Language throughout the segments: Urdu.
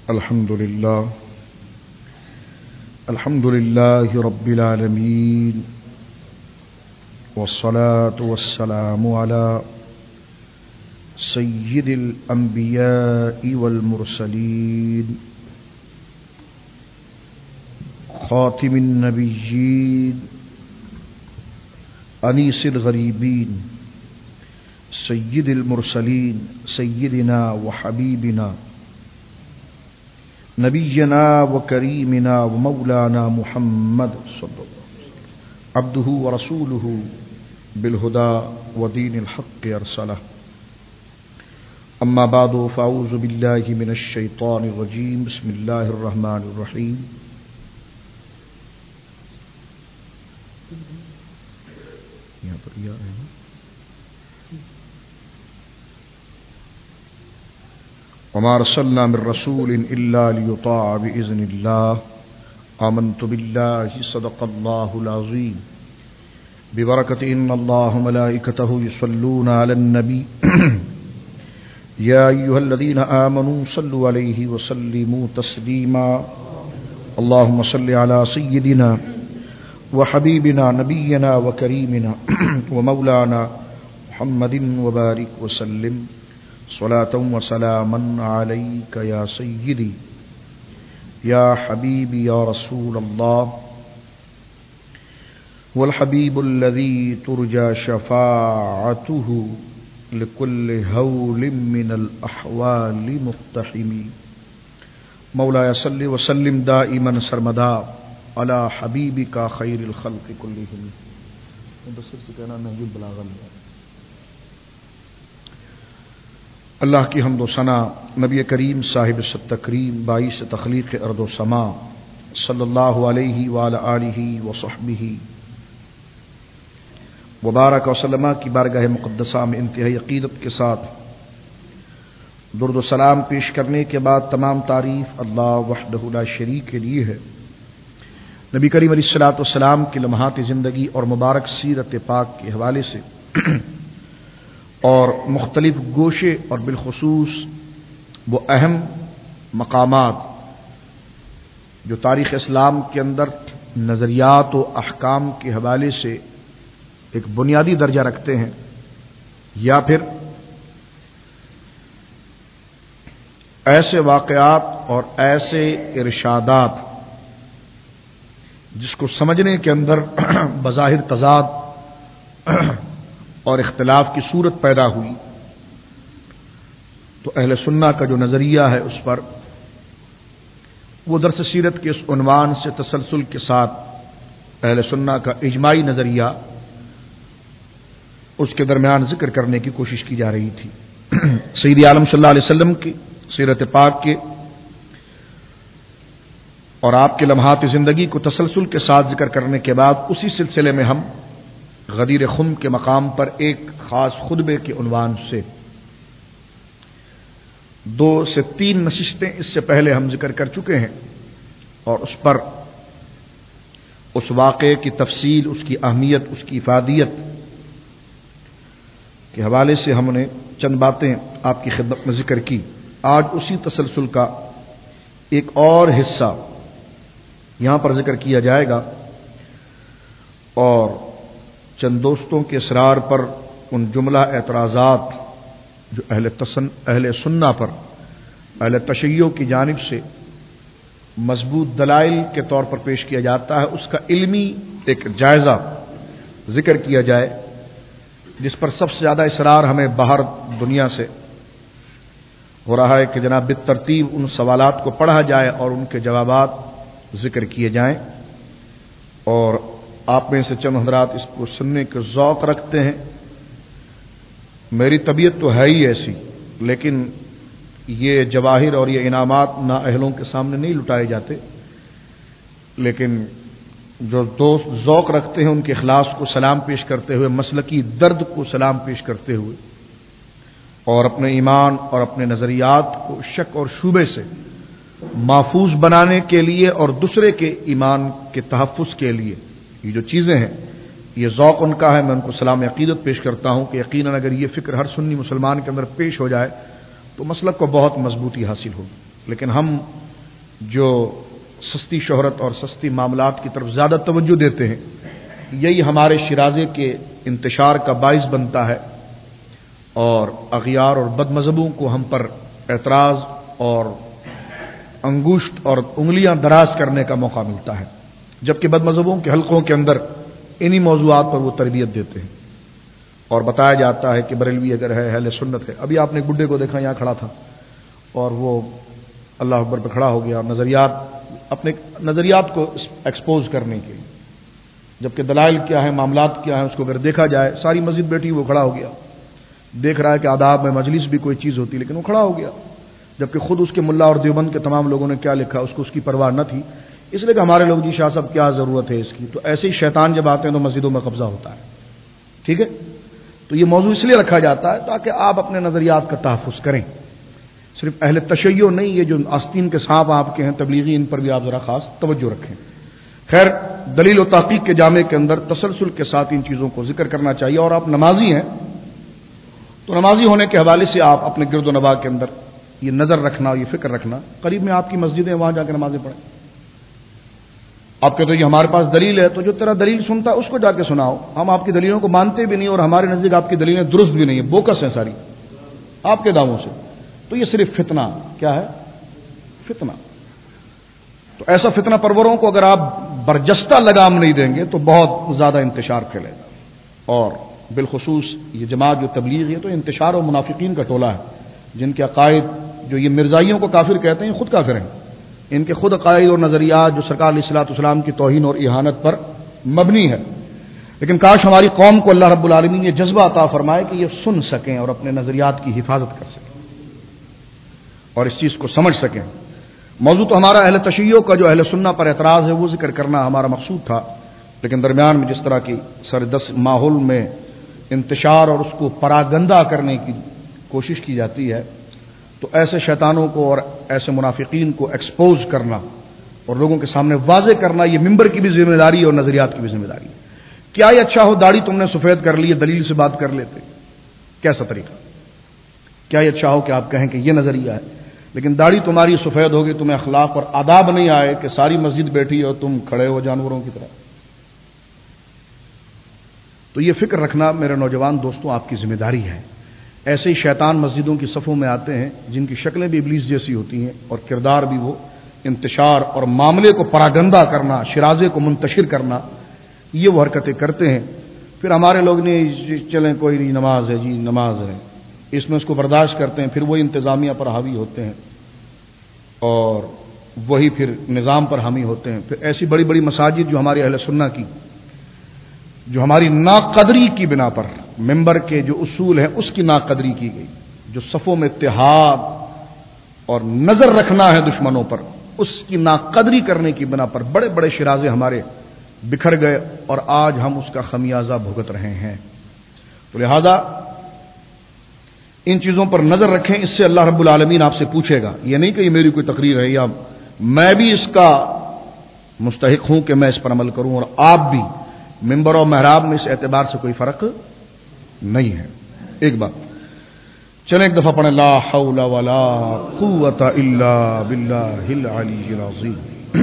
الحمد لله رب العالمين والصلاة والسلام على سيد الأنبياء والمرسلين خاتم النبيين أنيس الغريبين سيد المرسلين سيدنا وحبيبنا نبينا وكريمنا ومولانا محمد صلى الله عليه وسلم عبده ورسوله بالهدى ودين الحق أرسله أما بعد فأعوذ بالله من الشيطان الرجيم بسم الله الرحمن الرحيم وما ارسلنا من رسول الا ليطاع باذن الله آمنت بالله صدق الله العظيم ببركة ان الله وملائكته يصلون على النبي يا ايها الذين آمنوا صلوا عليه وسلموا تسليما اللهم صل على سيدنا وحبيبنا نبينا وكريمنا ومولانا محمد وبارك وسلم صلاة وسلاما عليك يا سيدي يا حبيبي يا رسول الله والحبيب الذي ترجى شفاعته لكل هول من الأحوال مقتحم مولاي صل وسلم دائما سرمدا على حبيبك خير الخلق كلهم مبصر سے کہنا نهج البلاغہ اللہ کی حمد و ثنا نبی کریم صاحب التکریم باعث تخلیق ارض و سما صلی اللہ علیہ وعلی آلہ وصحبہ وبارک وسلم کی بارگاہ مقدسہ میں انتہائی عقیدت کے ساتھ درود و سلام پیش کرنے کے بعد تمام تعریف اللہ وحدہ لا شریک کے لیے ہے۔ نبی کریم علیہ الصلوۃ والسلام کی لمحات زندگی اور مبارک سیرت پاک کے حوالے سے اور مختلف گوشے اور بالخصوص وہ اہم مقامات جو تاریخ اسلام کے اندر نظریات و احکام کے حوالے سے ایک بنیادی درجہ رکھتے ہیں یا پھر ایسے واقعات اور ایسے ارشادات جس کو سمجھنے کے اندر بظاہر تضاد اور اختلاف کی صورت پیدا ہوئی تو اہل سنہ کا جو نظریہ ہے اس پر وہ درس سیرت کے اس عنوان سے تسلسل کے ساتھ اہل سنہ کا اجماعی نظریہ اس کے درمیان ذکر کرنے کی کوشش کی جا رہی تھی۔ سید عالم صلی اللہ علیہ وسلم کی سیرت پاک کے اور آپ کے لمحات زندگی کو تسلسل کے ساتھ ذکر کرنے کے بعد اسی سلسلے میں ہم غدیر خم کے مقام پر ایک خاص خطبے کے عنوان سے 2 سے 3 نشستیں اس سے پہلے ہم ذکر کر چکے ہیں اور اس پر اس واقعے کی تفصیل، اس کی اہمیت، اس کی افادیت کے حوالے سے ہم نے چند باتیں آپ کی خدمت میں ذکر کی۔ آج اسی تسلسل کا ایک اور حصہ یہاں پر ذکر کیا جائے گا اور چند دوستوں کے اصرار پر ان جملہ اعتراضات جو اہل سنہ پر اہل تشیع کی جانب سے مضبوط دلائل کے طور پر پیش کیا جاتا ہے اس کا علمی ایک جائزہ ذکر کیا جائے، جس پر سب سے زیادہ اصرار ہمیں باہر دنیا سے ہو رہا ہے کہ جناب بالترتیب ان سوالات کو پڑھا جائے اور ان کے جوابات ذکر کیے جائیں، اور آپ میں سے چند حضرات اس کو سننے کے ذوق رکھتے ہیں۔ میری طبیعت تو ہے ہی ایسی، لیکن یہ جواہر اور یہ انعامات نااہلوں کے سامنے نہیں لٹائے جاتے، لیکن جو دوست ذوق رکھتے ہیں ان کے اخلاص کو سلام پیش کرتے ہوئے، مسلکی درد کو سلام پیش کرتے ہوئے، اور اپنے ایمان اور اپنے نظریات کو شک اور شبہ سے محفوظ بنانے کے لیے اور دوسرے کے ایمان کے تحفظ کے لیے یہ جو چیزیں ہیں یہ ذوق ان کا ہے۔ میں ان کو سلام عقیدت پیش کرتا ہوں کہ یقیناً اگر یہ فکر ہر سنی مسلمان کے اندر پیش ہو جائے تو مسلک کو بہت مضبوطی حاصل ہوگی۔ لیکن ہم جو سستی شہرت اور سستی معاملات کی طرف زیادہ توجہ دیتے ہیں، یہی ہمارے شیرازے کے انتشار کا باعث بنتا ہے، اور اغیار اور بد مذہبوں کو ہم پر اعتراض اور انگشت اور انگلیاں دراز کرنے کا موقع ملتا ہے، جبکہ بد مذہبوں کے حلقوں کے اندر انہی موضوعات پر وہ تربیت دیتے ہیں اور بتایا جاتا ہے کہ بریلوی اگر ہے، اہل سنت ہے۔ ابھی آپ نے ایک بڈھے کو دیکھا یہاں کھڑا تھا اور وہ اللہ اکبر پہ کھڑا ہو گیا، اپنے نظریات کو ایکسپوز کرنے کے، جبکہ دلائل کیا ہے، معاملات کیا ہیں، اس کو اگر دیکھا جائے، ساری مسجد بیٹھی وہ کھڑا ہو گیا، دیکھ رہا ہے کہ آداب میں مجلس بھی کوئی چیز ہوتی، لیکن وہ کھڑا ہو گیا، جبکہ خود اس کے ملا اور دیوبند کے تمام لوگوں نے کیا لکھا، اس کی پرواہ نہ تھی، اس لیے کہ ہمارے لوگ جی شاہ صاحب کیا ضرورت ہے اس کی۔ تو ایسے ہی شیطان جب آتے ہیں تو مسجدوں میں قبضہ ہوتا ہے، ٹھیک ہے؟ تو یہ موضوع اس لیے رکھا جاتا ہے تاکہ آپ اپنے نظریات کا تحفظ کریں، صرف اہل تشیع نہیں، یہ جو آستین کے سانپ آپ کے ہیں تبلیغی، ان پر بھی آپ ذرا خاص توجہ رکھیں۔ خیر، دلیل و تحقیق کے جامع کے اندر تسلسل کے ساتھ ان چیزوں کو ذکر کرنا چاہیے، اور آپ نمازی ہیں تو نمازی ہونے کے حوالے سے آپ اپنے گرد و نواح کے اندر یہ نظر رکھنا، یہ فکر رکھنا، قریب میں آپ کی مسجدیں، وہاں جا کے نمازیں پڑھیں۔ آپ کہتے ہیں کہ ہمارے پاس دلیل ہے، تو جو تیرا دلیل سنتا ہے اس کو جا کے سناؤ، ہم آپ کی دلیلوں کو مانتے بھی نہیں، اور ہمارے نزدیک آپ کی دلیلیں درست بھی نہیں ہیں، بوکس ہیں ساری آپ کے دعووں سے، تو یہ صرف فتنہ، کیا ہے؟ فتنہ۔ تو ایسا فتنہ پروروں کو اگر آپ برجستہ لگام نہیں دیں گے تو بہت زیادہ انتشار پھیلے گا، اور بالخصوص یہ جماعت جو تبلیغ ہے تو انتشار و منافقین کا ٹولہ ہے، جن کے عقائد جو یہ مرزائیوں کو کافر کہتے ہیں، خود کافر ہیں، ان کے خود عقائد اور نظریات جو سرکار علیہ الصلوۃ والسلام کی توہین اور اہانت پر مبنی ہے۔ لیکن کاش ہماری قوم کو اللہ رب العالمین یہ جذبہ عطا فرمائے کہ یہ سن سکیں اور اپنے نظریات کی حفاظت کر سکیں اور اس چیز کو سمجھ سکیں۔ موضوع تو ہمارا اہل تشیع کا جو اہل سنہ پر اعتراض ہے وہ ذکر کرنا ہمارا مقصود تھا، لیکن درمیان میں جس طرح کی سردست ماحول میں انتشار اور اس کو پراگندہ کرنے کی کوشش کی جاتی ہے، تو ایسے شیطانوں کو اور ایسے منافقین کو ایکسپوز کرنا اور لوگوں کے سامنے واضح کرنا، یہ ممبر کی بھی ذمہ داری ہے اور نظریات کی بھی ذمہ داری ہے۔ کیا یہ اچھا ہو داڑھی تم نے سفید کر لی، دلیل سے بات کر لیتے، کیسا طریقہ؟ کیا یہ اچھا ہو کہ آپ کہیں کہ یہ نظریہ ہے، لیکن داڑھی تمہاری سفید ہوگی، تمہیں اخلاق اور آداب نہیں آئے کہ ساری مسجد بیٹھی اور تم کھڑے ہو جانوروں کی طرح؟ تو یہ فکر رکھنا میرے نوجوان دوستوں آپ کی ذمہ داری ہے۔ ایسے ہی شیطان مسجدوں کی صفوں میں آتے ہیں جن کی شکلیں بھی ابلیس جیسی ہوتی ہیں اور کردار بھی وہ انتشار اور معاملے کو پراگندہ کرنا، شرازے کو منتشر کرنا، یہ وہ حرکتیں کرتے ہیں۔ پھر ہمارے لوگ نے چلیں کوئی نہیں، نماز ہے جی، نماز ہے، اس میں اس کو برداشت کرتے ہیں، پھر وہی انتظامیہ پر حاوی ہوتے ہیں اور وہی پھر نظام پر حامی ہوتے ہیں۔ پھر ایسی بڑی بڑی مساجد جو ہمارے اہل سنہ کی، جو ہماری ناقدری کی بنا پر ممبر کے جو اصول ہیں اس کی ناقدری کی گئی، جو صفوں میں اتحاد اور نظر رکھنا ہے دشمنوں پر، اس کی ناقدری کرنے کی بنا پر بڑے بڑے شرازے ہمارے بکھر گئے، اور آج ہم اس کا خمیازہ بھگت رہے ہیں۔ تو لہذا ان چیزوں پر نظر رکھیں، اس سے اللہ رب العالمین آپ سے پوچھے گا۔ یہ نہیں کہ یہ میری کوئی تقریر ہے یا میں بھی اس کا مستحق ہوں کہ میں اس پر عمل کروں، اور آپ بھی، ممبر اور محراب میں اس اعتبار سے کوئی فرق نہیں ہے۔ ایک بات چلیں ایک دفعہ پڑھیں، لا حول ولا قوت الا باللہ العلی العظیم۔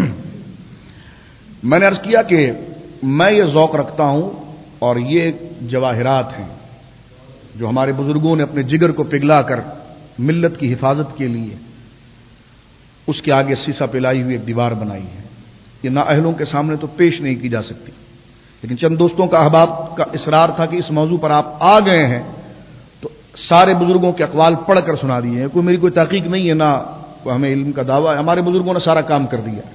میں نے عرض کیا کہ میں یہ ذوق رکھتا ہوں اور یہ جواہرات ہیں جو ہمارے بزرگوں نے اپنے جگر کو پگھلا کر ملت کی حفاظت کے لیے اس کے آگے سیسا پلائی ہوئی ایک دیوار بنائی ہے، یہ نااہلوں کے سامنے تو پیش نہیں کی جا سکتی، لیکن چند دوستوں کا احباب کا اصرار تھا کہ اس موضوع پر آپ آ گئے ہیں تو سارے بزرگوں کے اقوال پڑھ کر سنا دیے ہیں۔ کوئی میری کوئی تحقیق نہیں ہے، نہ ہمیں علم کا دعویٰ ہے، ہمارے بزرگوں نے سارا کام کر دیا ہے،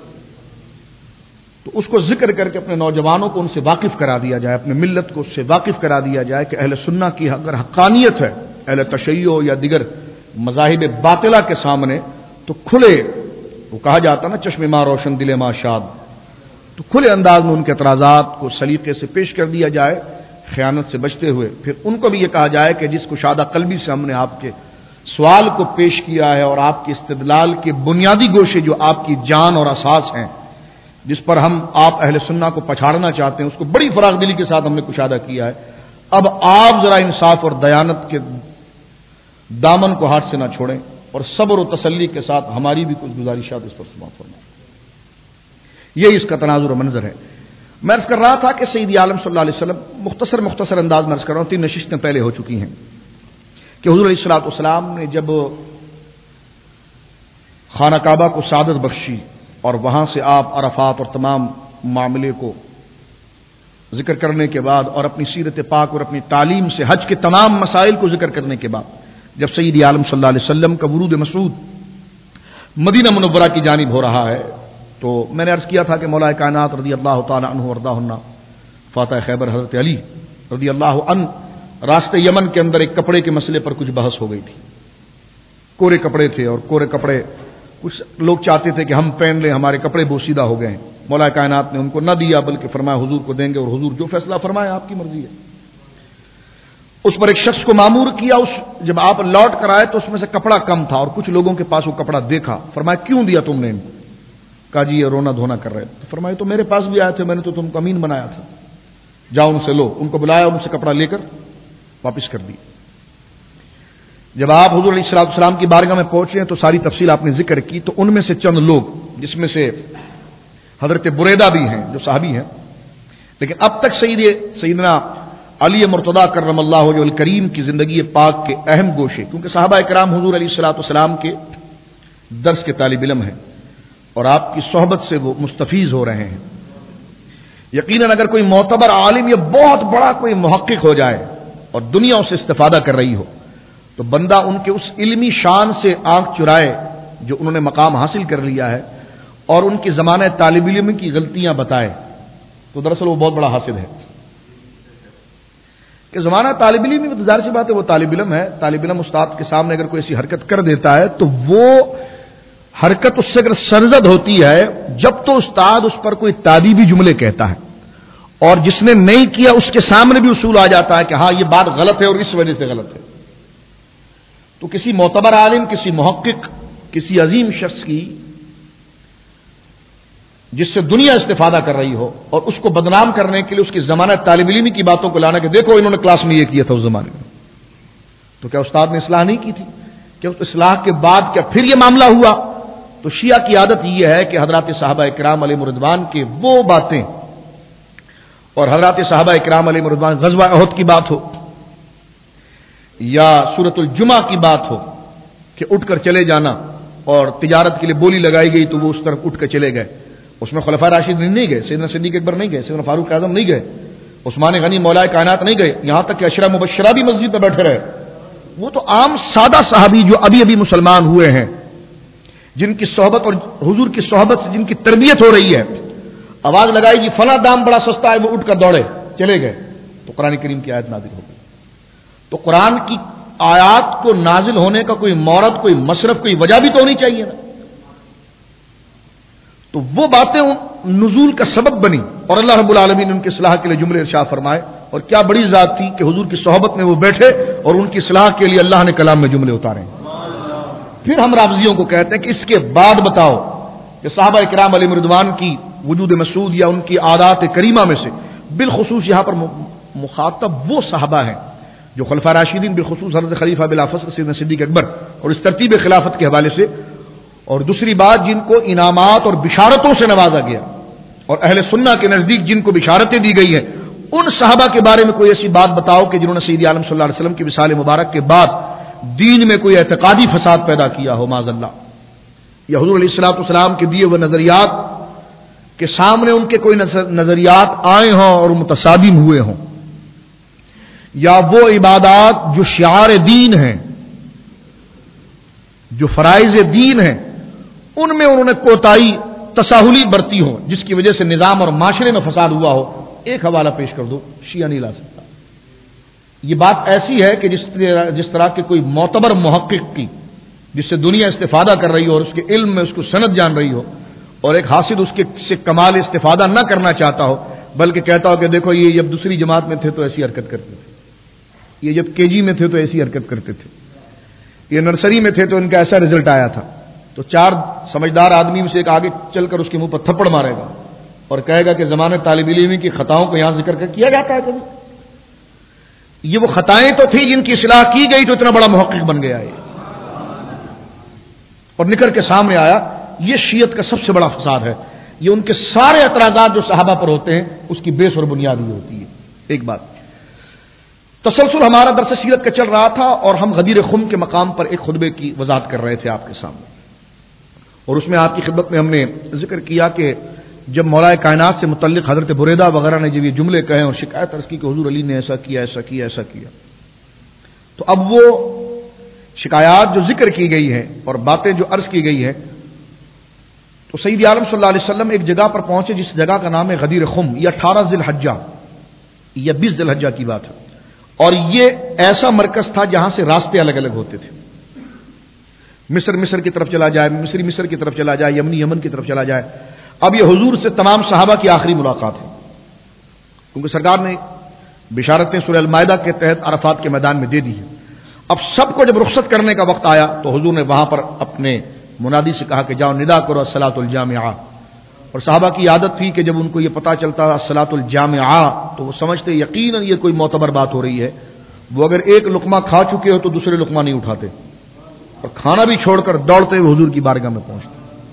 تو اس کو ذکر کر کے اپنے نوجوانوں کو ان سے واقف کرا دیا جائے، اپنے ملت کو اس سے واقف کرا دیا جائے کہ اہل سنہ کی اگر حقانیت ہے اہل تشیع یا دیگر مذاہب باطلہ کے سامنے، تو کھلے، وہ کہا جاتا نا چشم ماں روشن دل ماں شاد، تو کھلے انداز میں ان کے اعتراضات کو سلیقے سے پیش کر دیا جائے، خیانت سے بچتے ہوئے۔ پھر ان کو بھی یہ کہا جائے کہ جس کشادہ قلبی سے ہم نے آپ کے سوال کو پیش کیا ہے اور آپ کے استدلال کے بنیادی گوشے جو آپ کی جان اور اساس ہیں، جس پر ہم آپ اہل سنہ کو پچھاڑنا چاہتے ہیں، اس کو بڑی فراخ دلی کے ساتھ ہم نے کشادہ کیا ہے۔ اب آپ ذرا انصاف اور دیانت کے دامن کو ہاتھ سے نہ چھوڑیں، اور صبر و تسلی کے ساتھ ہماری بھی کچھ گزارشات اس پر سماعت فرمائیں. یہی اس کا تناظر و منظر ہے. میں عرض کر رہا تھا کہ سید عالم صلی اللہ علیہ وسلم مختصر انداز میں عرض کر رہا ہوں، 3 نشستیں پہلے ہو چکی ہیں کہ حضور علیہ الصلوۃ والسلام نے جب خانہ کعبہ کو سعادت بخشی اور وہاں سے آپ عرفات اور تمام معاملے کو ذکر کرنے کے بعد اور اپنی سیرت پاک اور اپنی تعلیم سے حج کے تمام مسائل کو ذکر کرنے کے بعد جب سید عالم صلی اللہ علیہ وسلم کا ورود مسعود مدینہ منورہ کی جانب ہو رہا ہے تو میں نے عرض کیا تھا کہ مولا کائنات رضی اللہ تعالی عنہ وارضاہ عنہ فاتح خیبر حضرت علی رضی اللہ عنہ راستے یمن کے اندر ایک کپڑے کے مسئلے پر کچھ بحث ہو گئی تھی. کورے کپڑے تھے اور کورے کپڑے کچھ لوگ چاہتے تھے کہ ہم پہن لیں، ہمارے کپڑے بوسیدہ ہو گئے ہیں. مولا کائنات نے ان کو نہ دیا بلکہ فرمایا حضور کو دیں گے اور حضور جو فیصلہ فرمائے آپ کی مرضی ہے. اس پر ایک شخص کو مامور کیا. جب آپ لوٹ کر آئے تو اس میں سے کپڑا کم تھا اور کچھ لوگوں کے پاس وہ کپڑا دیکھا. فرمایا کیوں دیا تم نے ان کو؟ کہا جی یہ رونا دھونا کر رہے تھے. فرمایا تو میرے پاس بھی آئے تھے، میں نے تو تم کو امین بنایا تھا. جاؤ ان سے لو. ان کو بلایا، ان سے کپڑا لے کر واپس کر دی. جب آپ حضور علیہ الصلوۃ والسلام کی بارگاہ میں پہنچے ہیں تو ساری تفصیل آپ نے ذکر کی. تو ان میں سے چند لوگ جس میں سے حضرت بریدہ بھی ہیں جو صحابی ہیں، لیکن اب تک سیدنا علی مرتضیٰ کرم اللہ وجہہ الکریم کی زندگی پاک کے اہم گوشے، کیونکہ صحابہ کرام حضور علیہ الصلوۃ والسلام کے درس کے طالب علم ہیں اور آپ کی صحبت سے وہ مستفیض ہو رہے ہیں. یقیناً اگر کوئی معتبر عالم یا بہت بڑا کوئی محقق ہو جائے اور دنیا اس سے استفادہ کر رہی ہو تو بندہ ان کے اس علمی شان سے آنکھ چرائے جو انہوں نے مقام حاصل کر لیا ہے اور ان کی زمانہ طالب علم کی غلطیاں بتائے تو دراصل وہ بہت بڑا حاسد ہے. کہ زمانہ طالب علم میں ظاہر سی بات ہے وہ طالب علم ہے. طالب علم استاد کے سامنے اگر کوئی ایسی حرکت کر دیتا ہے تو وہ حرکت اس سے اگر سرزد ہوتی ہے جب تو استاد اس پر کوئی تادیبی جملے کہتا ہے اور جس نے نہیں کیا اس کے سامنے بھی اصول آ جاتا ہے کہ ہاں یہ بات غلط ہے اور اس وجہ سے غلط ہے. تو کسی معتبر عالم، کسی محقق، کسی عظیم شخص کی جس سے دنیا استفادہ کر رہی ہو اور اس کو بدنام کرنے کے لیے اس کی زمانہ طالب علمی کی باتوں کو لانا کہ دیکھو انہوں نے کلاس میں یہ کیا تھا اس زمانے میں، تو کیا استاد نے اصلاح نہیں کی تھی؟ کہ اس اصلاح کے بعد کیا پھر یہ معاملہ ہوا؟ تو شیعہ کی عادت یہ ہے کہ حضرات صحابہ کرام علیہ رضوان کے وہ باتیں اور حضرات صحابہ کرام علیہ رضوان غزوہ احد کی بات ہو یا سورۃ الجمعہ کی بات ہو کہ اٹھ کر چلے جانا اور تجارت کے لیے بولی لگائی گئی تو وہ اس طرف اٹھ کر چلے گئے. اس میں خلفاء راشدین نہیں گئے، سیدنا صدیق اکبر نہیں گئے، سیدنا فاروق اعظم نہیں گئے، عثمان غنی مولا کائنات نہیں گئے، یہاں تک کہ عشرہ مبشرہ بھی مسجد میں بیٹھے رہے. وہ تو عام سادہ صحابی جو ابھی ابھی مسلمان ہوئے ہیں، جن کی صحبت اور حضور کی صحبت سے جن کی تربیت ہو رہی ہے، آواز لگائی جی فلاں دام بڑا سستا ہے، وہ اٹھ کر دوڑے چلے گئے تو قرآن کریم کی آیت نازل ہو گئی. تو قرآن کی آیات کو نازل ہونے کا کوئی مورد، کوئی مصرف، کوئی وجہ بھی تو ہونی چاہیے نا. تو وہ باتیں نزول کا سبب بنی اور اللہ رب العالمین نے ان کی اصلاح کے لیے جملے ارشاد فرمائے. اور کیا بڑی ذات تھی کہ حضور کی صحبت میں وہ بیٹھے اور ان کی اصلاح کے لیے اللہ نے کلام میں جملے اتارے. پھر ہم رافضیوں کو کہتے ہیں کہ اس کے بعد بتاؤ کہ صحابہ کرام علیہ رضوان کی وجود مسعود یا ان کی عادات کریمہ میں سے بالخصوص یہاں پر مخاطب وہ صحابہ ہیں جو خلفاء راشدین بالخصوص حضرت خلیفہ بلا فصل سیدنا صدیق اکبر اور اس ترتیب خلافت کے حوالے سے، اور دوسری بات جن کو انعامات اور بشارتوں سے نوازا گیا اور اہل سنہ کے نزدیک جن کو بشارتیں دی گئی ہیں، ان صحابہ کے بارے میں کوئی ایسی بات بتاؤ کہ جنہوں نے سید عالم صلی اللہ علیہ وسلم کی وصال مبارک کے بعد دین میں کوئی اعتقادی فساد پیدا کیا ہو معاذ اللہ، یا حضور علیہ الصلوۃ والسلام کے دیے ہوئے نظریات کے سامنے ان کے کوئی نظریات آئے ہوں اور متصادم ہوئے ہوں، یا وہ عبادات جو شعار دین ہیں، جو فرائض دین ہیں، ان میں انہوں نے کوتاہی تساہلی برتی ہو جس کی وجہ سے نظام اور معاشرے میں فساد ہوا ہو. ایک حوالہ پیش کر دو، شیعہ نہیں لا سکتا. یہ بات ایسی ہے کہ جس طرح کے کوئی معتبر محقق کی جس سے دنیا استفادہ کر رہی ہو اور اس کے علم میں اس کو سند جان رہی ہو، اور ایک حاسد اس کے سے کمال استفادہ نہ کرنا چاہتا ہو بلکہ کہتا ہو کہ دیکھو یہ جب دوسری جماعت میں تھے تو ایسی حرکت کرتے تھے، یہ جب KG میں تھے تو ایسی حرکت کرتے تھے، یہ نرسری میں تھے تو ان کا ایسا رزلٹ آیا تھا. تو چار سمجھدار آدمی میں سے ایک آگے چل کر اس کے منہ پر تھپڑ مارے گا اور کہے گا کہ زمانے طالب علم کی خطاؤں کو یہاں ذکر کر کیا جاتا ہے کبھی؟ یہ وہ خطائیں تو تھیں جن کی اصلاح کی گئی تو اتنا بڑا محقق بن گیا ہے. اور نکل کے سامنے آیا یہ شیعت کا سب سے بڑا فساد ہے. یہ ان کے سارے اعتراضات جو صحابہ پر ہوتے ہیں اس کی بیس اور بنیاد یہ ہوتی ہے. ایک بات، تسلسل ہمارا درس سیرت کا چل رہا تھا اور ہم غدیر خم کے مقام پر ایک خطبے کی وضاحت کر رہے تھے آپ کے سامنے، اور اس میں آپ کی خدمت میں ہم نے ذکر کیا کہ جب مولا کائنات سے متعلق حضرت بریدہ وغیرہ نے جب یہ جملے کہے اور شکایت عرض کی کہ حضور علی نے ایسا کیا ایسا کیا ایسا کیا، تو اب وہ شکایات جو ذکر کی گئی ہیں اور باتیں جو عرض کی گئی ہیں، تو سید عالم صلی اللہ علیہ وسلم ایک جگہ پر پہنچے جس جگہ کا نام ہے غدیر خم. یہ 18 ذی الحجہ یا 20 ذی الحجہ کی بات ہے، اور یہ ایسا مرکز تھا جہاں سے راستے الگ الگ ہوتے تھے. مصر کی طرف چلا جائے، مصر کی طرف چلا جائے، یمن کی طرف چلا جائے. اب یہ حضور سے تمام صحابہ کی آخری ملاقات ہے، کیونکہ سرکار نے بشارتیں سورہ المائدہ کے تحت عرفات کے میدان میں دے دی ہے. اب سب کو جب رخصت کرنے کا وقت آیا تو حضور نے وہاں پر اپنے منادی سے کہا کہ جاؤ ندا کرو الصلاۃ الجامعہ. اور صحابہ کی عادت تھی کہ جب ان کو یہ پتا چلتا الصلاۃ الجامعہ تو وہ سمجھتے یقیناً یہ کوئی معتبر بات ہو رہی ہے. وہ اگر ایک لقمہ کھا چکے ہو تو دوسرے لقمہ نہیں اٹھاتے اور کھانا بھی چھوڑ کر دوڑتے ہوئے حضور کی بارگاہ میں پہنچتے.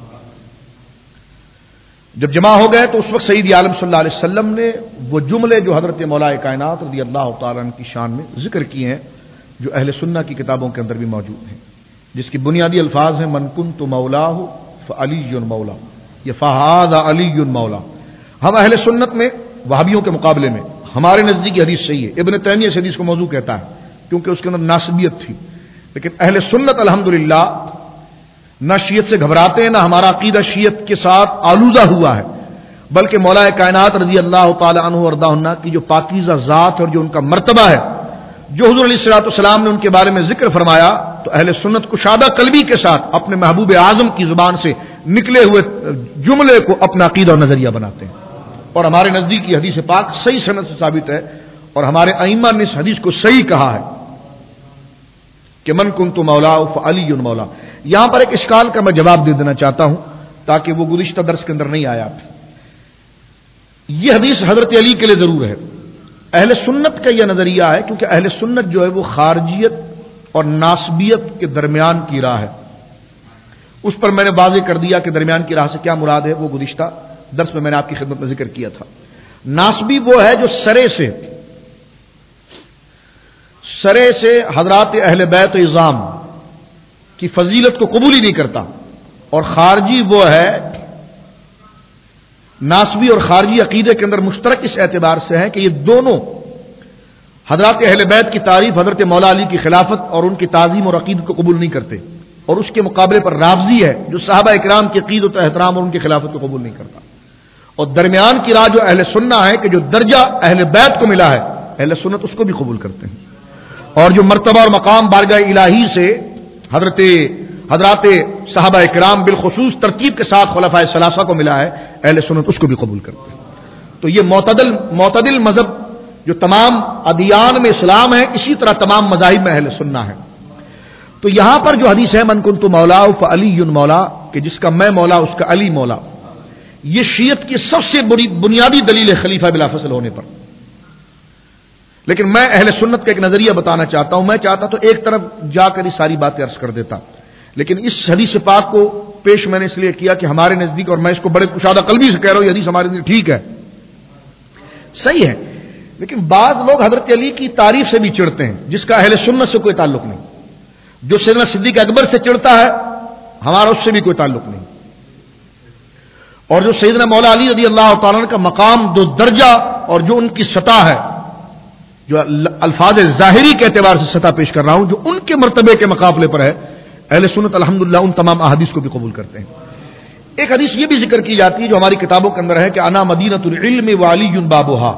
جب جمع ہو گئے تو اس وقت سید عالم صلی اللہ علیہ وسلم نے وہ جملے جو حضرت مولا کائنات رضی اللہ تعالیٰ عنہ کی شان میں ذکر کیے ہیں جو اہل سنہ کی کتابوں کے اندر بھی موجود ہیں، جس کی بنیادی الفاظ ہیں من کنت مولاہ فعلی مولا یا فہذا علی مولا. ہم اہل سنت میں وہابیوں کے مقابلے میں ہمارے نزدیک یہ حدیث صحیح ہے. ابن تیمیہ اس حدیث کو موضوع کہتا ہے کیونکہ اس کے اندر ناسبیت تھی، لیکن اہل سنت الحمدللہ نہ شیعت سے گھبراتے ہیں، نہ ہمارا عقیدہ شیعت کے ساتھ آلودہ ہوا ہے، بلکہ مولا کائنات رضی اللہ تعالی عنہ وارضاہ عنہ کی جو پاکیزہ ذات اور جو ان کا مرتبہ ہے، جو حضور علیہ الصلوۃ والسلام نے ان کے بارے میں ذکر فرمایا، تو اہل سنت کشادہ قلبی کے ساتھ اپنے محبوب اعظم کی زبان سے نکلے ہوئے جملے کو اپنا عقیدہ اور نظریہ بناتے ہیں. اور ہمارے نزدیک یہ حدیث پاک صحیح سند سے ثابت ہے، اور ہمارے ائمہ نے اس حدیث کو صحیح کہا ہے کہ من کنت مولا فعلی مولا. یہاں پر ایک اشکال کا میں جواب دے دینا چاہتا ہوں تاکہ وہ گزشتہ درس کے اندر نہیں آیا. یہ حدیث حضرت علی کے لیے ضرور ہے. اہل سنت کا یہ نظریہ ہے کیونکہ اہل سنت جو ہے وہ خارجیت اور ناسبیت کے درمیان کی راہ ہے. اس پر میں نے واضح کر دیا کہ درمیان کی راہ سے کیا مراد ہے، وہ گزشتہ درس میں نے آپ کی خدمت میں ذکر کیا تھا. ناسبی وہ ہے جو سرے سے حضرات اہل بیت اعظام کی فضیلت کو قبول ہی نہیں کرتا، اور خارجی وہ ہے، ناسبی اور خارجی عقیدے کے اندر مشترک اس اعتبار سے ہے کہ یہ دونوں حضرات اہل بیت کی تعریف حضرت مولا علی کی خلافت اور ان کی تعظیم اور عقیدت کو قبول نہیں کرتے، اور اس کے مقابلے پر رافضی ہے جو صحابہ اکرام کی عقیدت و احترام اور ان کی خلافت کو قبول نہیں کرتا. اور درمیان کی راہ جو اہل سنہ ہے کہ جو درجہ اہل بیت کو ملا ہے اہل سنت اس کو بھی قبول کرتے ہیں، اور جو مرتبہ اور مقام بارگاہ الہی سے حضرات صحابہ اکرام بالخصوص ترتیب کے ساتھ خلفائے ثلاثہ کو ملا ہے اہل سنت اس کو بھی قبول کرتے ہیں. تو یہ معتدل مذہب جو تمام ادیان میں اسلام ہے، اسی طرح تمام مذاہب میں اہل سنہ ہے. تو یہاں پر جو حدیث ہے من کنت مولا فعلی مولا، کہ جس کا میں مولا اس کا علی مولا، یہ شیعت کی سب سے بڑی بنیادی دلیل ہے خلیفہ بلا فصل ہونے پر. لیکن میں اہل سنت کا ایک نظریہ بتانا چاہتا ہوں. میں چاہتا تو ایک طرف جا کر یہ ساری باتیں عرض کر دیتا، لیکن اس حدیث پاک کو پیش میں نے اس لیے کیا کہ ہمارے نزدیک، اور میں اس کو بڑے کشادہ قلبی سے کہہ رہا ہوں، یہ حدیث ہمارے نزدیک ٹھیک ہے، صحیح ہے. لیکن بعض لوگ حضرت علی کی تعریف سے بھی چڑھتے ہیں جس کا اہل سنت سے کوئی تعلق نہیں. جو سیدنا صدیق اکبر سے چڑھتا ہے ہمارا اس سے بھی کوئی تعلق نہیں. اور جو سیدنا مولا علی رضی اللہ تعالیٰ کا مقام، جو درجہ اور جو ان کی سطح ہے، جو الفاظ ظاہری کے اعتبار سے سطح پیش کر رہا ہوں، جو ان کے مرتبے کے مقابلے پر ہے، اہل سنت الحمدللہ ان تمام احادیث کو بھی قبول کرتے ہیں. ایک حدیث یہ بھی ذکر کی جاتی ہے جو ہماری کتابوں کے اندر ہے کہ انا مدینۃ العلم وعلی بابھا،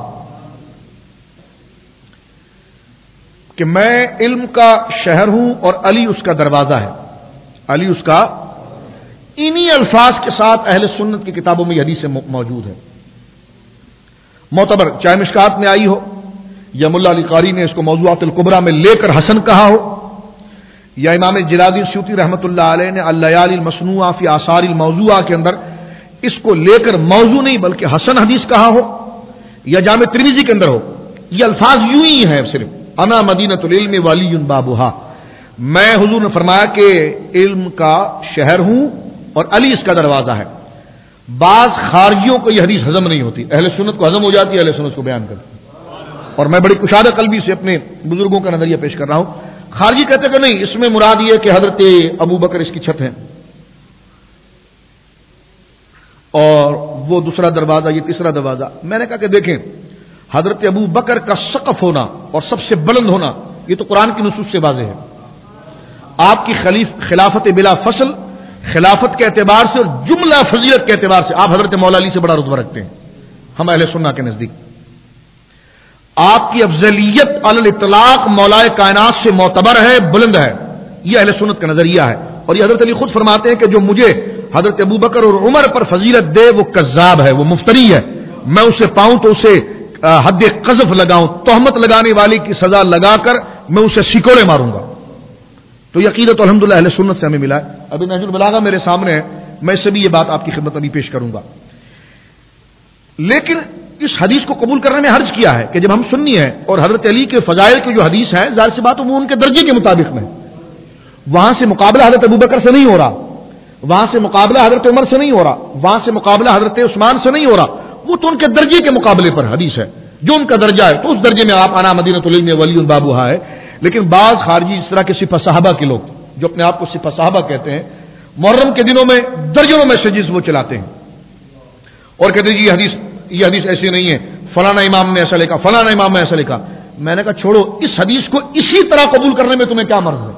کہ میں علم کا شہر ہوں اور علی اس کا دروازہ ہے. علی اس کا، انہی الفاظ کے ساتھ اہل سنت کی کتابوں میں یہ حدیث موجود ہے معتبر، چاہے مشکات میں آئی ہو یا ملا علی قاری نے اس کو موضوعات الکبریٰ میں لے کر حسن کہا ہو، یا امام جلال الدین سیوطی رحمۃ اللہ علیہ نے اللیالی المصنوعہ فی آثار الموضوعہ کے اندر اس کو لے کر موضوع نہیں بلکہ حسن حدیث کہا ہو، یا جامع ترمذی کے اندر ہو. یہ الفاظ یوں ہی ہیں صرف انا مدینۃ العلم وعلی بابھا. میں حضور نے فرمایا کہ علم کا شہر ہوں اور علی اس کا دروازہ ہے. بعض خارجیوں کو یہ حدیث ہضم نہیں ہوتی، اہل سنت کو ہضم ہو جاتی ہے، اہل سنت کو بیان کرتی. اور میں بڑی کشادہ قلبی سے اپنے بزرگوں کا نظریہ پیش کر رہا ہوں. خارجی کہتے کہ نہیں، اس میں مراد یہ کہ حضرت ابو بکر اس کی چھت ہے، اور وہ دوسرا دروازہ، یہ تیسرا دروازہ. میں نے کہا کہ دیکھیں، حضرت ابو بکر کا سقف ہونا اور سب سے بلند ہونا یہ تو قرآن کی نصوص سے واضح ہے. آپ کی خلافت بلا فصل، خلافت کے اعتبار سے اور جملہ فضیلت کے اعتبار سے آپ حضرت مولا علی سے بڑا رتبہ رکھتے ہیں ہم اہل سنت کے نزدیک. آپ کی افضلیت علی الاطلاق مولا کائنات سے معتبر ہے، بلند ہے، یہ اہل سنت کا نظریہ ہے. اور یہ حضرت علی خود فرماتے ہیں کہ جو مجھے حضرت ابو بکر اور عمر پر فضیلت دے وہ کذاب ہے، وہ مفتری ہے. میں اسے پاؤں تو اسے حد قذف لگاؤں، تہمت لگانے والی کی سزا لگا کر میں اسے سکوڑے ماروں گا. تو یہ عقیدت الحمدللہ اہل سنت سے ہمیں ملا ہے. ابھی نہج البلاغہ میرے سامنے ہے، میں اس سے بھی یہ بات آپ کی خدمت ابھی پیش کروں گا. لیکن اس حدیث کو قبول کرنے میں حرج کیا ہے کہ جب ہم سنی ہیں اور حضرت علی کے فضائل کی جو حدیث ہے، ظاہر سی بات وہ ان کے درجے کے مطابق میں، وہاں سے مقابلہ حضرت ابو بکر سے نہیں ہو رہا، وہاں سے مقابلہ حضرت عمر سے نہیں ہو رہا، وہاں سے مقابلہ حضرت عثمان سے نہیں ہو رہا. وہ تو ان کے درجے کے مقابلے پر حدیث ہے، جو ان کا درجہ ہے تو اس درجے میں آپ انا مدینۃ العلم ولی بابوہا ہے. لیکن بعض خارجی اس طرح کے سپہ صحابہ کے لوگ جو اپنے آپ کو سپہ صحابہ کہتے ہیں، محرم کے دنوں میں درجنوں میسیجز وہ چلاتے ہیں اور کہتے ہیں یہ حدیث ایسی نہیں ہے، فلانا امام نے ایسا لکھا، فلانا امام نے ایسا لکھا. میں نے کہا چھوڑو، اس حدیث کو اسی طرح قبول کرنے میں تمہیں کیا مرض ہے؟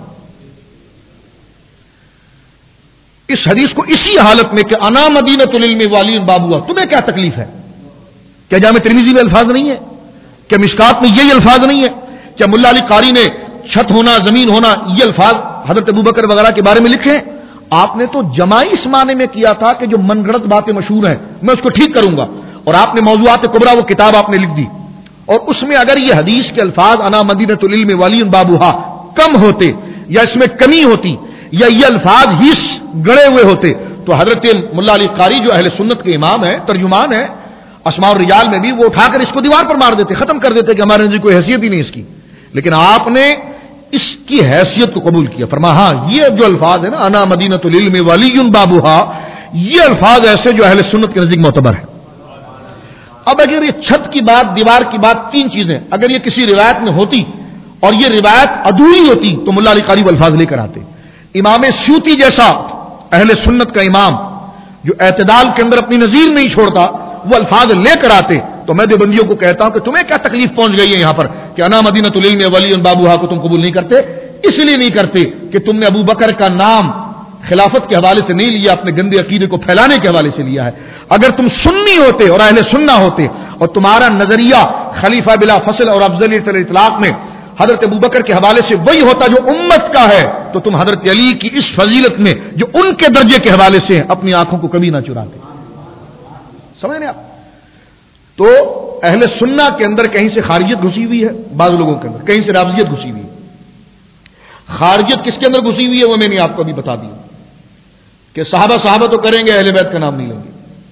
اس حدیث کو اسی حالت میں کہ انا مدینۃ العلم والی بابوہا، تمہیں کیا تکلیف ہے؟ کیا جامع ترمذی میں الفاظ نہیں ہے؟ کیا مشکات میں یہی الفاظ نہیں ہے؟ کیا ملا علی قاری نے چھت ہونا، زمین ہونا، یہ الفاظ حضرت ابوبکر وغیرہ کے بارے میں لکھے ہیں؟ آپ نے تو جماعی اس معنی میں کیا تھا کہ جو من گھڑت باتیں مشہور ہیں میں اس کو ٹھیک کروں گا، اور آپ نے موضوعات کبریٰ وہ کتاب آپ نے لکھ دی، اور اس میں اگر یہ حدیث کے الفاظ انا مدینۃ العلم والی بابوہا کم ہوتے یا اس میں کمی ہوتی یا یہ الفاظ ہی گڑے ہوئے ہوتے تو حضرت ملا علی قاری جو اہل سنت کے امام ہیں، ترجمان ہیں، اسماء الرجال میں بھی، وہ اٹھا کر اس کو دیوار پر مار دیتے، ختم کر دیتے کہ ہمارے نزدیک کوئی حیثیت ہی نہیں اس کی. لیکن آپ نے اس کی حیثیت کو قبول کیا، فرمایا ہاں یہ جو الفاظ ہے نا انا مدینۃ العلم ولی بابوہا، یہ الفاظ ایسے جو اہل سنت کے نزدیک معتبر ہے. اب اگر یہ چھت کی بات، دیوار کی بات، تین چیزیں اگر یہ کسی روایت میں ہوتی اور یہ روایت ادھوری ہوتی تو ملا علی قاری وہ الفاظ لے کر آتے. امام سیوطی جیسا اہل سنت کا امام جو اعتدال کے اندر اپنی نظیر نہیں چھوڑتا وہ الفاظ لے کر آتے تو میں دیوبندیوں کو کہتا ہوں کہ تمہیں کیا تکلیف پہنچ گئی ہے یہاں پر کہ انا مدینۃ العلم ولی بابوہا کو تم قبول نہیں کرتے؟ اس لیے نہیں کرتے کہ تم نے ابو بکر کا نام خلافت کے حوالے سے نہیں لیا، اپنے گندے عقیدے کو پھیلانے کے حوالے سے لیا ہے. اگر تم سنی ہوتے اور اہل سنہ ہوتے اور تمہارا نظریہ خلیفہ بلا فصل اور افضلیت الاطلاق میں حضرت ابو بکر کے حوالے سے وہی ہوتا جو امت کا ہے تو تم حضرت علی کی اس فضیلت میں جو ان کے درجے کے حوالے سے اپنی آنکھوں کو کبھی نہ چراتے. سمجھ رہے آپ؟ تو اہل سنہ کے اندر کہیں سے خارجیت گھسی ہوئی ہے، بعض لوگوں کے اندر کہیں سے رافضیت گھسی ہوئی ہے. خارجیت کس کے اندر گھسی ہوئی ہے وہ میں نے آپ کو ابھی بتا دی کہ صحابہ تو کریں گے، اہل بیت کا نام نہیں لیں گے.